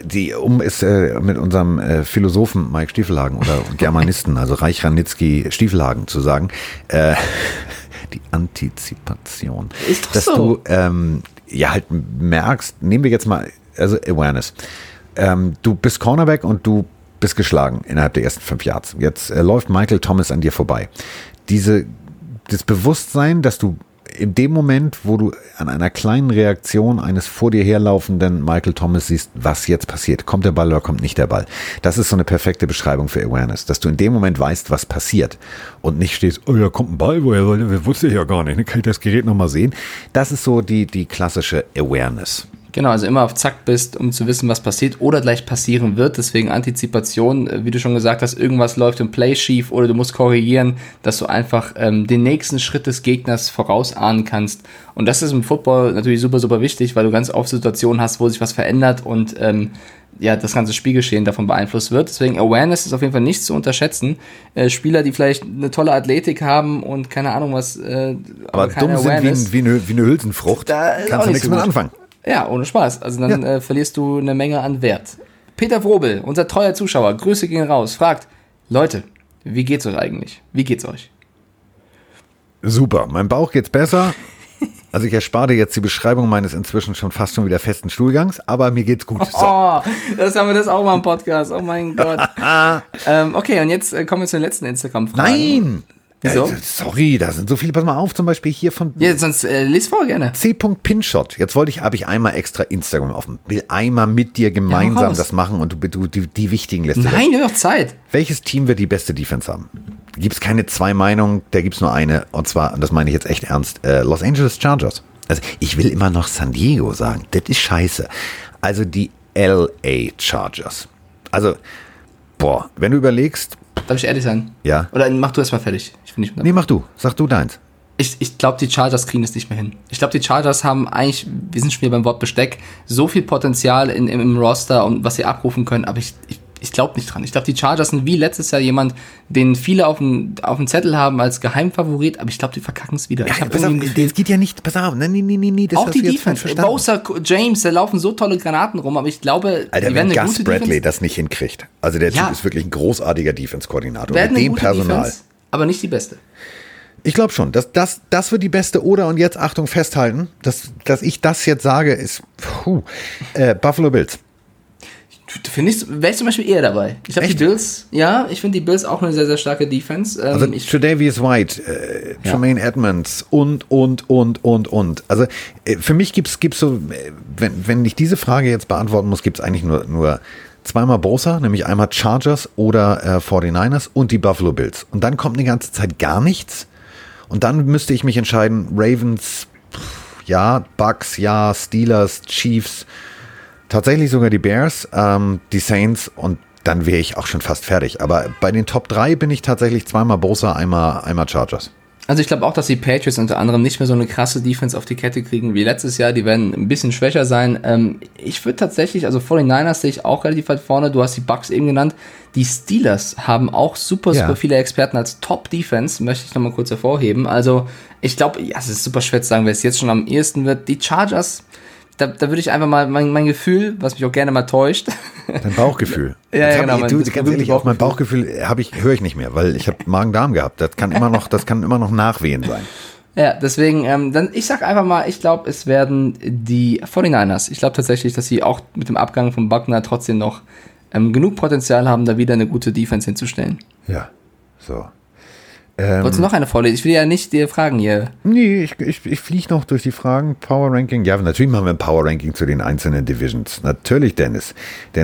mit unserem Philosophen Mike Stiefelhagen oder Germanisten, also Reich Ranitzky Stiefelhagen zu sagen, die Antizipation. Ist doch dass so. Du halt merkst, nehmen wir jetzt mal, also Awareness. Du bist Cornerback und du bist geschlagen innerhalb der ersten 5 Yards. Jetzt läuft Michael Thomas an dir vorbei. Das Bewusstsein, dass du in dem Moment, wo du an einer kleinen Reaktion eines vor dir herlaufenden Michael Thomas siehst, was jetzt passiert. Kommt der Ball oder kommt nicht der Ball? Das ist so eine perfekte Beschreibung für Awareness, dass du in dem Moment weißt, was passiert und nicht stehst, oh ja, kommt ein Ball, woher wusste ich ja gar nicht, kann ich das Gerät nochmal sehen? Das ist so die klassische Awareness. Genau, also immer auf Zack bist, um zu wissen, was passiert oder gleich passieren wird. Deswegen Antizipation, wie du schon gesagt hast, irgendwas läuft im Play schief oder du musst korrigieren, dass du einfach den nächsten Schritt des Gegners vorausahnen kannst. Und das ist im Football natürlich super, super wichtig, weil du ganz oft Situationen hast, wo sich was verändert und das ganze Spielgeschehen davon beeinflusst wird. Deswegen Awareness ist auf jeden Fall nicht zu unterschätzen. Spieler, die vielleicht eine tolle Athletik haben und keine Ahnung was, aber dumm sind wie eine Hülsenfrucht, da kannst du nichts mit anfangen. Ja, ohne Spaß. Also dann verlierst du eine Menge an Wert. Peter Wrobel, unser treuer Zuschauer, Grüße gehen raus, fragt, Leute, wie geht's euch eigentlich? Wie geht's euch? Super, meinem Bauch geht's besser. Also ich erspare dir jetzt die Beschreibung meines inzwischen schon fast schon wieder festen Stuhlgangs, aber mir geht's gut. So. Oh, das haben wir das auch mal im Podcast. Oh mein Gott. Okay, und jetzt kommen wir zu den letzten Instagram-Fragen. Nein! Wieso? Sorry, da sind so viele. Pass mal auf, zum Beispiel hier von Ja, sonst lies vor gerne. C.Pinshot. Jetzt habe ich einmal extra Instagram offen. Will einmal mit dir gemeinsam raus. das machen und du die wichtigen lässt. Nein, wir haben noch Zeit. Welches Team wird die beste Defense haben? Gibt es keine zwei Meinungen, da gibt es nur eine. Und zwar, und das meine ich jetzt echt ernst, Los Angeles Chargers. Also ich will immer noch San Diego sagen. Das ist scheiße. Also die LA Chargers. Also, wenn du überlegst. Darf ich ehrlich sein? Ja. Oder mach du erst mal fertig. Ich bin nicht Nee, mach du. Sag du deins. Ich glaube, die Chargers kriegen es nicht mehr hin. Ich glaube, die Chargers haben eigentlich, wir sind schon wieder beim Wort Besteck, so viel Potenzial im Roster und was sie abrufen können, aber ich glaube nicht dran. Ich glaube, die Chargers sind wie letztes Jahr jemand, den viele auf dem Zettel haben als Geheimfavorit, aber ich glaube, die verkacken es wieder. Ja, pass auf, das geht ja nicht, pass auf, nee, das auch hast die du jetzt Defense, falsch verstanden. Bowser, James, da laufen so tolle Granaten rum, aber ich glaube, Alter, die werden wenn eine Gus gute Bradley Defense. das nicht hinkriegt, also der Typ ist wirklich ein großartiger Defense-Koordinator Werden mit eine dem gute Personal. Defense, aber nicht die beste. Ich glaube schon, das wird die beste oder, und jetzt Achtung, festhalten, dass ich das jetzt sage, ist Buffalo Bills. Wäre ich zum Beispiel eher dabei. Ich glaube, die Bills, ich finde die Bills auch eine sehr, sehr starke Defense. Also Tre'Davious White, Tremaine Edmonds und. Also für mich gibt's so, wenn ich diese Frage jetzt beantworten muss, gibt's eigentlich nur zweimal Bosa, nämlich einmal Chargers oder 49ers und die Buffalo Bills. Und dann kommt eine ganze Zeit gar nichts. Und dann müsste ich mich entscheiden, Ravens, Bucks, Steelers, Chiefs, tatsächlich sogar die Bears, die Saints, und dann wäre ich auch schon fast fertig. Aber bei den Top 3 bin ich tatsächlich zweimal Bosa, einmal Chargers. Also ich glaube auch, dass die Patriots unter anderem nicht mehr so eine krasse Defense auf die Kette kriegen wie letztes Jahr. Die werden ein bisschen schwächer sein. Ich würde tatsächlich, also 49ers sehe ich auch relativ weit vorne. Du hast die Bucks eben genannt. Die Steelers haben auch super viele Experten als Top-Defense, möchte ich nochmal kurz hervorheben. Also ich glaube, es ist super schwer zu sagen, wer es jetzt schon am ehesten wird. Die Chargers, da würde ich einfach mal mein Gefühl, was mich auch gerne mal täuscht. Dein Bauchgefühl. Genau. Ganz ehrlich, auf mein Bauchgefühl höre ich nicht mehr, weil ich habe Magen-Darm gehabt. Das kann immer noch Nachwehen sein. Ja, deswegen, ich sag einfach mal, ich glaube, es werden die 49ers. Ich glaube tatsächlich, dass sie auch mit dem Abgang von Buckner trotzdem noch genug Potenzial haben, da wieder eine gute Defense hinzustellen. Ja, so. Wolltest du noch eine vorlesen? Ich will ja nicht dir fragen hier. Nee, ich fliege noch durch die Fragen. Power Ranking. Ja, natürlich machen wir ein Power Ranking zu den einzelnen Divisions. Natürlich, Dennis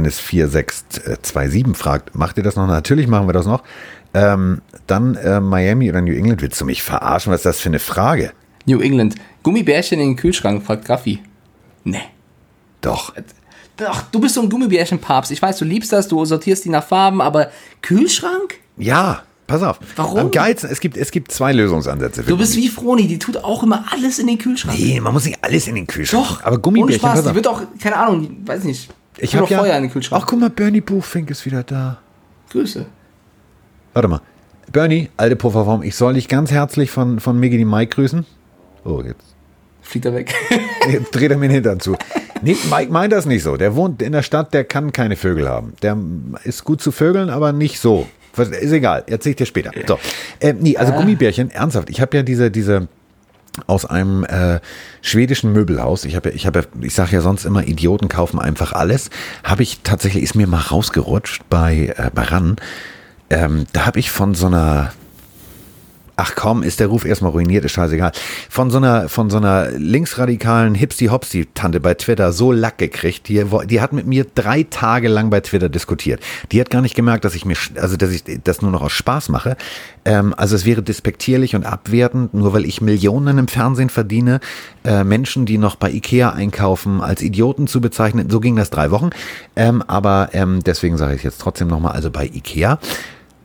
4627 fragt, macht ihr das noch? Natürlich machen wir das noch. Dann Miami oder New England. Willst du mich verarschen? Was ist das für eine Frage? New England. Gummibärchen in den Kühlschrank, fragt Graffi. Nee. Doch. Ach, du bist so ein Gummibärchen-Papst. Ich weiß, du liebst das, du sortierst die nach Farben, aber Kühlschrank? Ja. Pass auf. Warum? Am geilsten, es gibt zwei Lösungsansätze. Du bist wie Froni, die tut auch immer alles in den Kühlschrank. Nee, man muss nicht alles in den Kühlschrank. Doch, aber Gummibärchen, ohne Spaß, pass auf. die wird auch, keine Ahnung, weiß nicht. Ich tut habe doch Feuer in den Kühlschrank. Ach, guck mal, Bernie Buchfink ist wieder da. Grüße. Warte mal. Bernie, alte Pufferform, ich soll dich ganz herzlich von Miggy die Mike grüßen. Oh, jetzt Fliegt er weg. Jetzt dreht er mir den Hintern zu. Nee, Mike meint das nicht so. Der wohnt in der Stadt, der kann keine Vögel haben. Der ist gut zu Vögeln, aber nicht so. Ist egal, erzähl ich dir später. So. Also Gummibärchen, ernsthaft. Ich habe ja diese aus einem schwedischen Möbelhaus. Ich sage ja sonst immer, Idioten kaufen einfach alles. Ist mir mal rausgerutscht bei RAN. Da habe ich von so einer, ach komm, ist der Ruf erstmal ruiniert, ist scheißegal, von so einer linksradikalen Hipsti-Hopsti-Tante bei Twitter so Lack gekriegt, die hat mit mir 3 Tage lang bei Twitter diskutiert. Die hat gar nicht gemerkt, dass ich das nur noch aus Spaß mache. Also es wäre despektierlich und abwertend, nur weil ich Millionen im Fernsehen verdiene, Menschen, die noch bei Ikea einkaufen, als Idioten zu bezeichnen. So ging das 3 Wochen. Aber deswegen sage ich jetzt trotzdem nochmal, also bei Ikea.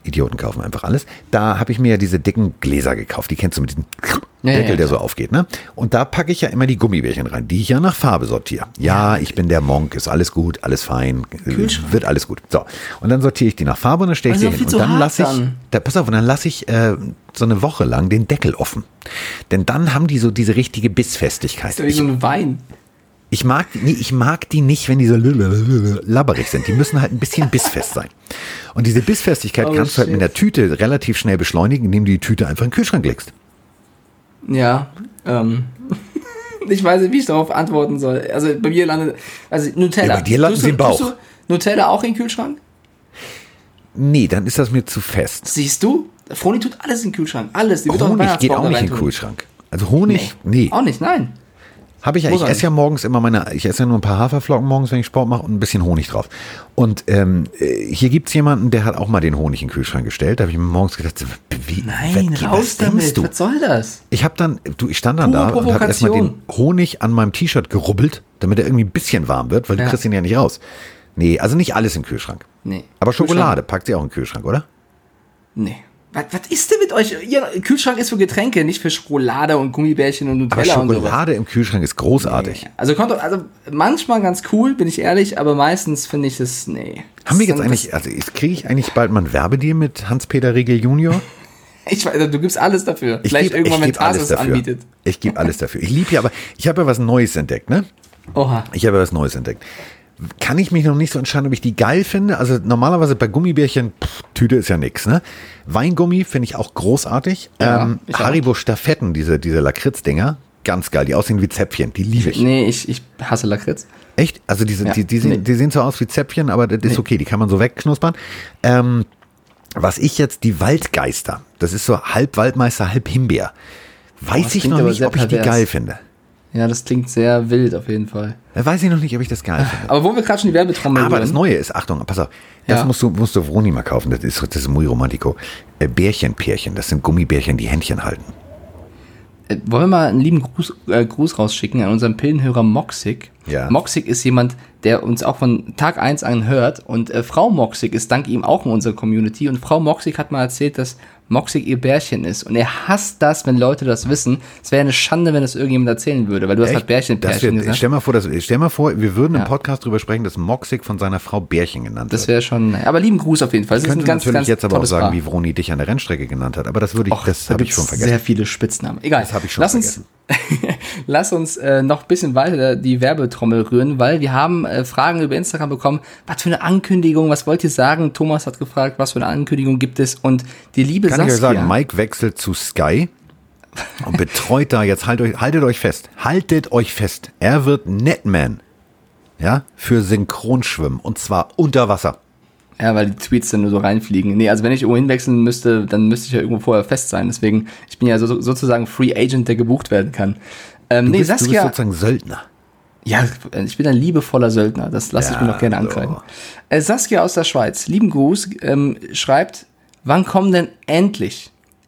Idioten kaufen einfach alles. Da habe ich mir ja diese dicken Gläser gekauft. Die kennst du mit diesem Deckel, der so aufgeht, ne? Und da packe ich ja immer die Gummibärchen rein, die ich ja nach Farbe sortiere. Ja, ich bin der Monk, ist alles gut, alles fein, wird alles gut. So. Und dann sortiere ich die nach Farbe und dann stelle ich die hin. Und dann lasse ich, so eine Woche lang den Deckel offen. Denn dann haben die so diese richtige Bissfestigkeit. Das ist wie so ein Wein. Ich mag die nicht, wenn die so labberig sind. Die müssen halt ein bisschen bissfest sein. Und diese Bissfestigkeit kannst du halt mit der Tüte relativ schnell beschleunigen, indem du die Tüte einfach in den Kühlschrank legst. Ja, ich weiß nicht, wie ich darauf antworten soll. Also bei mir landet, Nutella. Ja, bei dir landet sie im Bauch. Tust du Nutella auch in den Kühlschrank? Nee, dann ist das mir zu fest. Siehst du? Froni tut alles in den Kühlschrank. Alles. Die wird Honig geht auch nicht in den Kühlschrank. Also Honig, nee. Auch nicht, nein. Habe ich ja. Ich esse ja morgens immer ich esse ja nur ein paar Haferflocken morgens, wenn ich Sport mache und ein bisschen Honig drauf. Und hier gibt's jemanden, der hat auch mal den Honig in den Kühlschrank gestellt. Da habe ich mir morgens gedacht, raus damit. Was soll das? Ich stand dann da und habe erstmal den Honig an meinem T-Shirt gerubbelt, damit er irgendwie ein bisschen warm wird, weil du kriegst ihn ja nicht raus. Nee, also nicht alles im Kühlschrank. Nee. Aber Schokolade packt sie auch in den Kühlschrank, oder? Nee. Was ist denn mit euch? Ihr Kühlschrank ist für Getränke, nicht für Schokolade und Gummibärchen und Nutella. Aber Schokolade im Kühlschrank ist großartig. Nee. Also manchmal ganz cool, bin ich ehrlich, aber meistens finde ich es, nee. Haben wir jetzt eigentlich, kriege ich eigentlich bald mal ein Werbedeal mit Hans-Peter Riegel Junior? Ich weiß, du gibst alles dafür. Vielleicht irgendwann, wenn Tarsus anbietet. Ich gebe alles dafür. Ich habe ja was Neues entdeckt, ne? Oha. Ich habe ja was Neues entdeckt. Kann ich mich noch nicht so entscheiden, ob ich die geil finde. Also normalerweise bei Gummibärchen, Tüte ist ja nix, ne? Weingummi finde ich auch großartig. Ja, Haribo Stafetten, diese Lakritz-Dinger, ganz geil. Die aussehen wie Zäpfchen, die liebe ich. Nee, ich hasse Lakritz. Echt? Also die sehen so aus wie Zäpfchen, aber das ist okay, die kann man so wegknuspern. Was ich jetzt, die Waldgeister, das ist so halb Waldmeister, halb Himbeer. Weiß ich noch nicht, ob ich die geil finde. Ja, das klingt sehr wild auf jeden Fall. Weiß ich noch nicht, ob ich das geil finde. Aber wo wir gerade schon die Werbetrommel Aber das Neue ist, Achtung, pass auf, das musst du Vroni mal kaufen, das ist muy romantico. Bärchenpärchen, das sind Gummibärchen, die Händchen halten. Wollen wir mal einen lieben Gruß rausschicken an unseren Pillenhörer Moxig. Ja. Moxig ist jemand, der uns auch von Tag 1 an hört und Frau Moxig ist dank ihm auch in unserer Community und Frau Moxig hat mal erzählt, dass Moxig ihr Bärchen ist und er hasst das, wenn Leute das wissen. Es wäre eine Schande, wenn das irgendjemand erzählen würde, weil du hast halt Bärchenpärchen gesagt. Stell mal vor, wir würden im Podcast drüber sprechen, dass Moxig von seiner Frau Bärchen genannt wird. Das wäre schon, aber lieben Gruß auf jeden Fall. Ich könnte natürlich jetzt aber auch sagen, wie Vroni dich an der Rennstrecke genannt hat, aber das habe ich schon vergessen. Sehr viele Spitznamen. Egal. Das habe ich schon vergessen. Lass uns noch ein bisschen weiter die Werbetrommel rühren, weil wir haben Fragen über Instagram bekommen. Was für eine Ankündigung, was wollt ihr sagen? Thomas hat gefragt, was für eine Ankündigung gibt es? Und die liebe Saskia. Kann ich euch sagen, Mike wechselt zu Sky und betreut da jetzt, haltet euch fest. Er wird Netman, ja, für Synchronschwimmen und zwar unter Wasser. Ja, weil die Tweets dann nur so reinfliegen. Nee, also wenn ich irgendwo hinwechseln müsste, dann müsste ich ja irgendwo vorher fest sein. Deswegen, ich bin ja sozusagen Free Agent, der gebucht werden kann. Du bist sozusagen Söldner. Ja, ich bin ein liebevoller Söldner. Das lasse ich mir noch gerne ankreiden. Saskia aus der Schweiz, lieben Gruß, schreibt, wann kommen denn endlich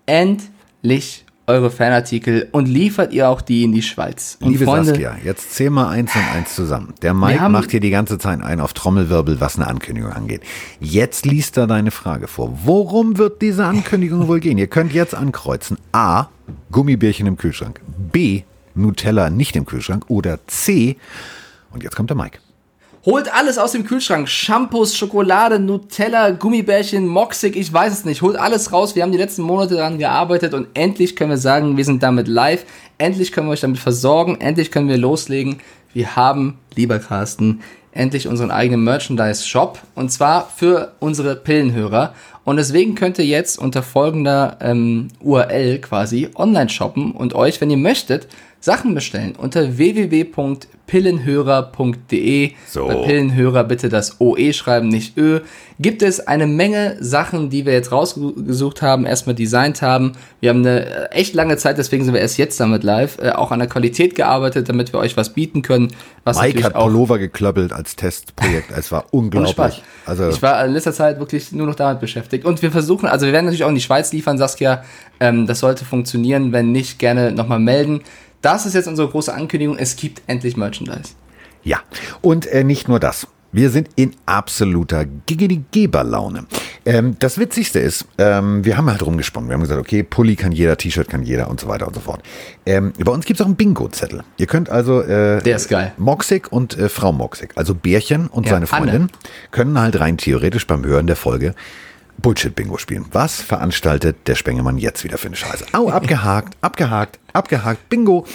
eure Fanartikel und liefert ihr auch die in die Schweiz? Und liebe Freunde, Saskia, jetzt zähl mal 1 und 1 zusammen. Der Mike macht hier die ganze Zeit einen auf Trommelwirbel, was eine Ankündigung angeht. Jetzt liest er deine Frage vor. Worum wird diese Ankündigung wohl gehen? Ihr könnt jetzt ankreuzen. A, Gummibärchen im Kühlschrank. B, Nutella nicht im Kühlschrank. Oder C, und jetzt kommt der Mike. Holt alles aus dem Kühlschrank. Shampoos, Schokolade, Nutella, Gummibärchen, Moxig, ich weiß es nicht. Holt alles raus. Wir haben die letzten Monate daran gearbeitet und endlich können wir sagen, wir sind damit live. Endlich können wir euch damit versorgen. Endlich können wir loslegen. Wir haben, lieber Carsten, endlich unseren eigenen Merchandise-Shop und zwar für unsere Pillenhörer. Und deswegen könnt ihr jetzt unter folgender URL quasi online shoppen und euch, wenn ihr möchtet, Sachen bestellen unter www.pillenhörer.de. So. Bei Pillenhörer bitte das OE schreiben, nicht Ö. Gibt es eine Menge Sachen, die wir jetzt rausgesucht haben, erstmal designt haben. Wir haben eine echt lange Zeit, deswegen sind wir erst jetzt damit live, auch an der Qualität gearbeitet, damit wir euch was bieten können. Was Mike hat Pullover geklöppelt als Testprojekt. Es war unglaublich. Also ich war in letzter Zeit wirklich nur noch damit beschäftigt. Und wir versuchen, also wir werden natürlich auch in die Schweiz liefern, Saskia. Das sollte funktionieren. Wenn nicht, gerne nochmal melden. Das ist jetzt unsere große Ankündigung. Es gibt endlich Merchandise. Ja, und nicht nur das. Wir sind in absoluter Geberlaune. Das Witzigste ist, wir haben halt rumgesponnen. Wir haben gesagt, okay, Pulli kann jeder, T-Shirt kann jeder und so weiter und so fort. Bei uns gibt es auch einen Bingo-Zettel. Ihr könnt also der ist geil. Moxig und Frau Moxig, also Bärchen und seine Freundin, Anne, können halt rein theoretisch beim Hören der Folge Bullshit-Bingo spielen. Was veranstaltet der Spengemann jetzt wieder für eine Scheiße? Au, abgehakt, Bingo.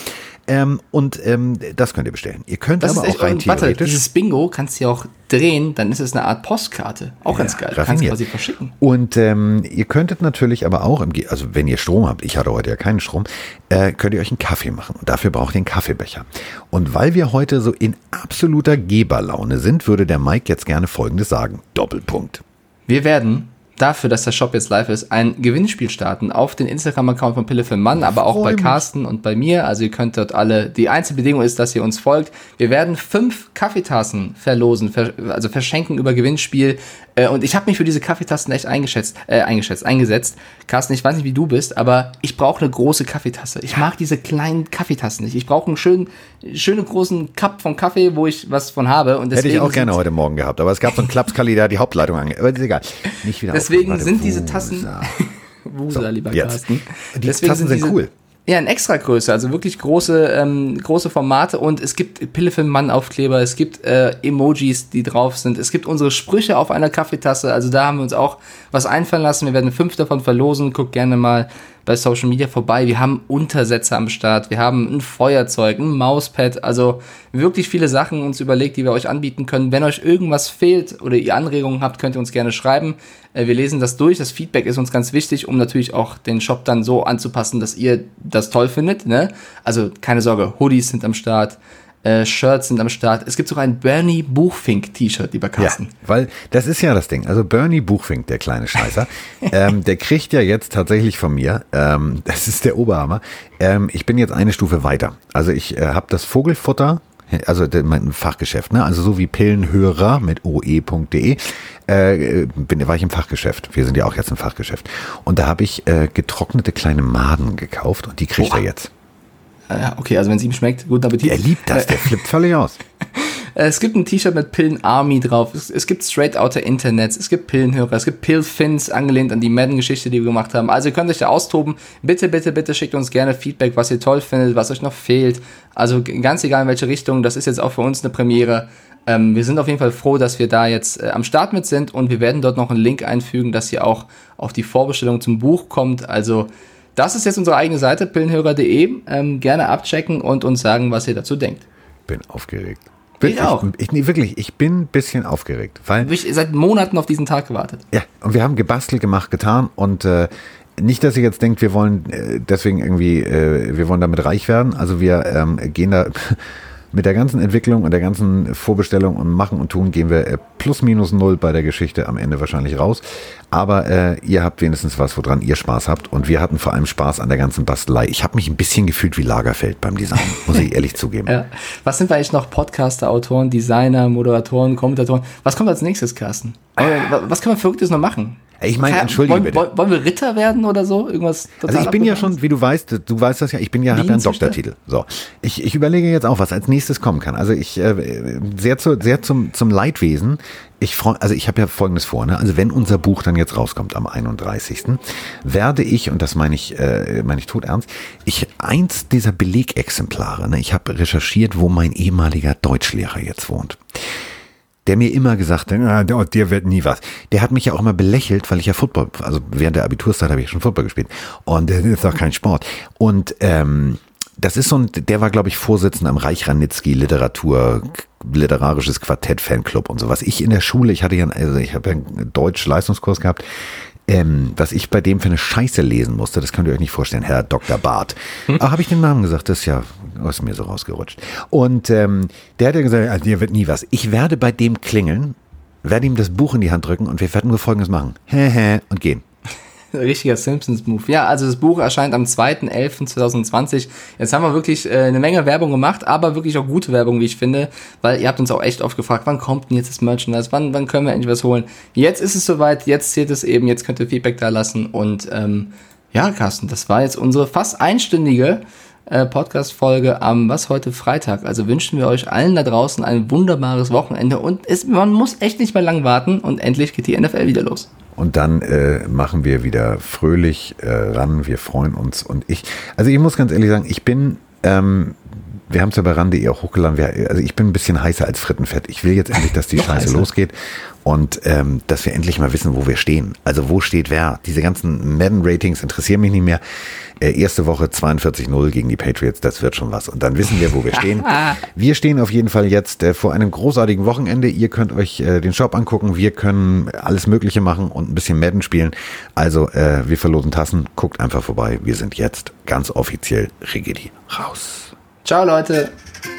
Das könnt ihr bestellen. Ihr könnt das aber ist echt, auch rein warte, theoretisch. dieses Bingo kannst du ja auch drehen, dann ist es eine Art Postkarte. Auch ganz geil. Du kannst raffiniert. quasi verschicken. Und ihr könntet natürlich aber auch, also wenn ihr Strom habt, ich hatte heute ja keinen Strom, könnt ihr euch einen Kaffee machen. Und dafür braucht ihr einen Kaffeebecher. Und weil wir heute so in absoluter Geberlaune sind, würde der Mike jetzt gerne Folgendes sagen. Doppelpunkt. Wir werden dafür, dass der Shop jetzt live ist, ein Gewinnspiel starten auf den Instagram-Account von Pille für Mann, aber auch bei Carsten und bei mir. Also ihr könnt dort alle, die einzige Bedingung ist, dass ihr uns folgt. Wir werden 5 Kaffeetassen verlosen, also verschenken über Gewinnspiel. Und ich habe mich für diese Kaffeetassen echt eingesetzt. Carsten, ich weiß nicht, wie du bist, aber ich brauche eine große Kaffeetasse. Ich mag diese kleinen Kaffeetassen nicht. Ich brauche einen schönen großen Cup von Kaffee, wo ich was von habe. Und deswegen hätte ich auch gerne heute Morgen gehabt, aber es gab so einen Klapskalli, der hat die Hauptleitung ange... Aber ist egal. Nicht wieder deswegen sind diese Tassen... Wusa, So, lieber jetzt. Carsten. Die Tassen sind cool. Ja, in Extragröße, also wirklich große Formate, und es gibt Pille für den Mann Aufkleber, es gibt Emojis, die drauf sind, es gibt unsere Sprüche auf einer Kaffeetasse, also da haben wir uns auch was einfallen lassen. Wir werden 5 davon verlosen, guckt gerne mal bei Social Media vorbei. Wir haben Untersätze am Start, wir haben ein Feuerzeug, ein Mauspad, also wirklich viele Sachen uns überlegt, die wir euch anbieten können. Wenn euch irgendwas fehlt oder ihr Anregungen habt, könnt ihr uns gerne schreiben. Wir lesen das durch, das Feedback ist uns ganz wichtig, um natürlich auch den Shop dann so anzupassen, dass ihr das toll findet, ne? Also keine Sorge, Hoodies sind am Start, Shirts sind am Start. Es gibt sogar ein Bernie Buchfink T-Shirt, lieber Carsten. Ja, weil das ist ja das Ding. Also Bernie Buchfink, der kleine Scheißer, der kriegt ja jetzt tatsächlich von mir, das ist der Oberhammer, ich bin jetzt eine Stufe weiter. Also ich habe das Vogelfutter, also mein Fachgeschäft, ne? Also so wie Pillenhörer mit oe.de, war ich im Fachgeschäft. Wir sind ja auch jetzt im Fachgeschäft. Und da habe ich getrocknete kleine Maden gekauft und die kriegt er jetzt. Okay, also wenn es ihm schmeckt, guten Appetit. Er liebt das, der flippt völlig aus. Es gibt ein T-Shirt mit Pillen Army drauf, es gibt Straight Outta Internets, es gibt Pillenhörer, es gibt Pillfins, angelehnt an die Madden-Geschichte, die wir gemacht haben. Also ihr könnt euch da austoben. Bitte, bitte, bitte schickt uns gerne Feedback, was ihr toll findet, was euch noch fehlt. Also ganz egal in welche Richtung, das ist jetzt auch für uns eine Premiere. Wir sind auf jeden Fall froh, dass wir da jetzt am Start mit sind, und wir werden dort noch einen Link einfügen, dass ihr auch auf die Vorbestellung zum Buch kommt. Also das ist jetzt unsere eigene Seite, pillenhörer.de. Gerne abchecken und uns sagen, was ihr dazu denkt. Bin aufgeregt. Ich auch. Ich bin ein bisschen aufgeregt. Weil ich seit Monaten auf diesen Tag gewartet. Ja, und wir haben gebastelt, gemacht, getan, und nicht, dass ihr jetzt denkt, wir wollen deswegen irgendwie, wir wollen damit reich werden. Also wir gehen da mit der ganzen Entwicklung und der ganzen Vorbestellung und Machen und Tun gehen wir plus minus 0 bei der Geschichte am Ende wahrscheinlich raus. Aber ihr habt wenigstens was, woran ihr Spaß habt. Und wir hatten vor allem Spaß an der ganzen Bastelei. Ich habe mich ein bisschen gefühlt wie Lagerfeld beim Design, muss ich ehrlich zugeben. Ja. Was sind wir eigentlich noch? Podcaster, Autoren, Designer, Moderatoren, Kommentatoren. Was kommt als nächstes, Carsten? Was können wir Verrücktes noch machen? Ich meine, entschuldige bitte. Wollen wir Ritter werden oder so? Irgendwas total Also ich bin ja schon, wie du weißt das ja, habe ja einen Doktortitel. So, ich überlege jetzt auch, was als nächstes kommen kann. Also ich sehr zum Leidwesen. Ich habe ja Folgendes vor, ne? Also wenn unser Buch dann jetzt rauskommt am 31. werde ich, und das meine ich todernst, eins dieser Belegexemplare, ne? Ich habe recherchiert, wo mein ehemaliger Deutschlehrer jetzt wohnt. Der mir immer gesagt hat, dir wird nie was. Der hat mich ja auch immer belächelt, weil ich ja Football, also während der Abiturszeit habe ich schon Football gespielt. Und das ist doch kein Sport. Und das ist der war, glaube ich, Vorsitzender am Reich-Ranitzky literarisches Quartett Fanclub und sowas. Ich in der Schule, ich habe ja einen Deutsch-Leistungskurs gehabt, was ich bei dem für eine Scheiße lesen musste, das könnt ihr euch nicht vorstellen, Herr Dr. Barth. Aber habe ich den Namen gesagt, das ist ja aus mir so rausgerutscht. Und der hat ja gesagt, also dir wird nie was. Ich werde bei dem klingeln, werde ihm das Buch in die Hand drücken und wir werden nur Folgendes machen. Und gehen. Richtiger Simpsons-Move. Ja, also das Buch erscheint am 2.11.2020. Jetzt haben wir wirklich eine Menge Werbung gemacht, aber wirklich auch gute Werbung, wie ich finde, weil ihr habt uns auch echt oft gefragt, wann kommt denn jetzt das Merchandise, wann können wir endlich was holen? Jetzt ist es soweit, jetzt zählt es eben, jetzt könnt ihr Feedback da lassen und ja, Carsten, das war jetzt unsere fast einstündige Podcast-Folge am, heute Freitag. Also wünschen wir euch allen da draußen ein wunderbares Wochenende und man muss echt nicht mehr lang warten und endlich geht die NFL wieder los. Und dann machen wir wieder fröhlich ran, wir freuen uns und ich muss ganz ehrlich sagen, ich bin, wir haben es ja bei RAN.de auch hochgeladen, also ich bin ein bisschen heißer als Frittenfett. Ich will jetzt endlich, dass die Scheiße losgeht und dass wir endlich mal wissen, wo wir stehen. Also wo steht wer? Diese ganzen Madden-Ratings interessieren mich nicht mehr. Erste Woche 42-0 gegen die Patriots, das wird schon was. Und dann wissen wir, wo wir stehen. Wir stehen auf jeden Fall jetzt vor einem großartigen Wochenende. Ihr könnt euch den Shop angucken. Wir können alles Mögliche machen und ein bisschen Madden spielen. Also wir verlosen Tassen. Guckt einfach vorbei. Wir sind jetzt ganz offiziell Rigidi raus. Ciao, Leute.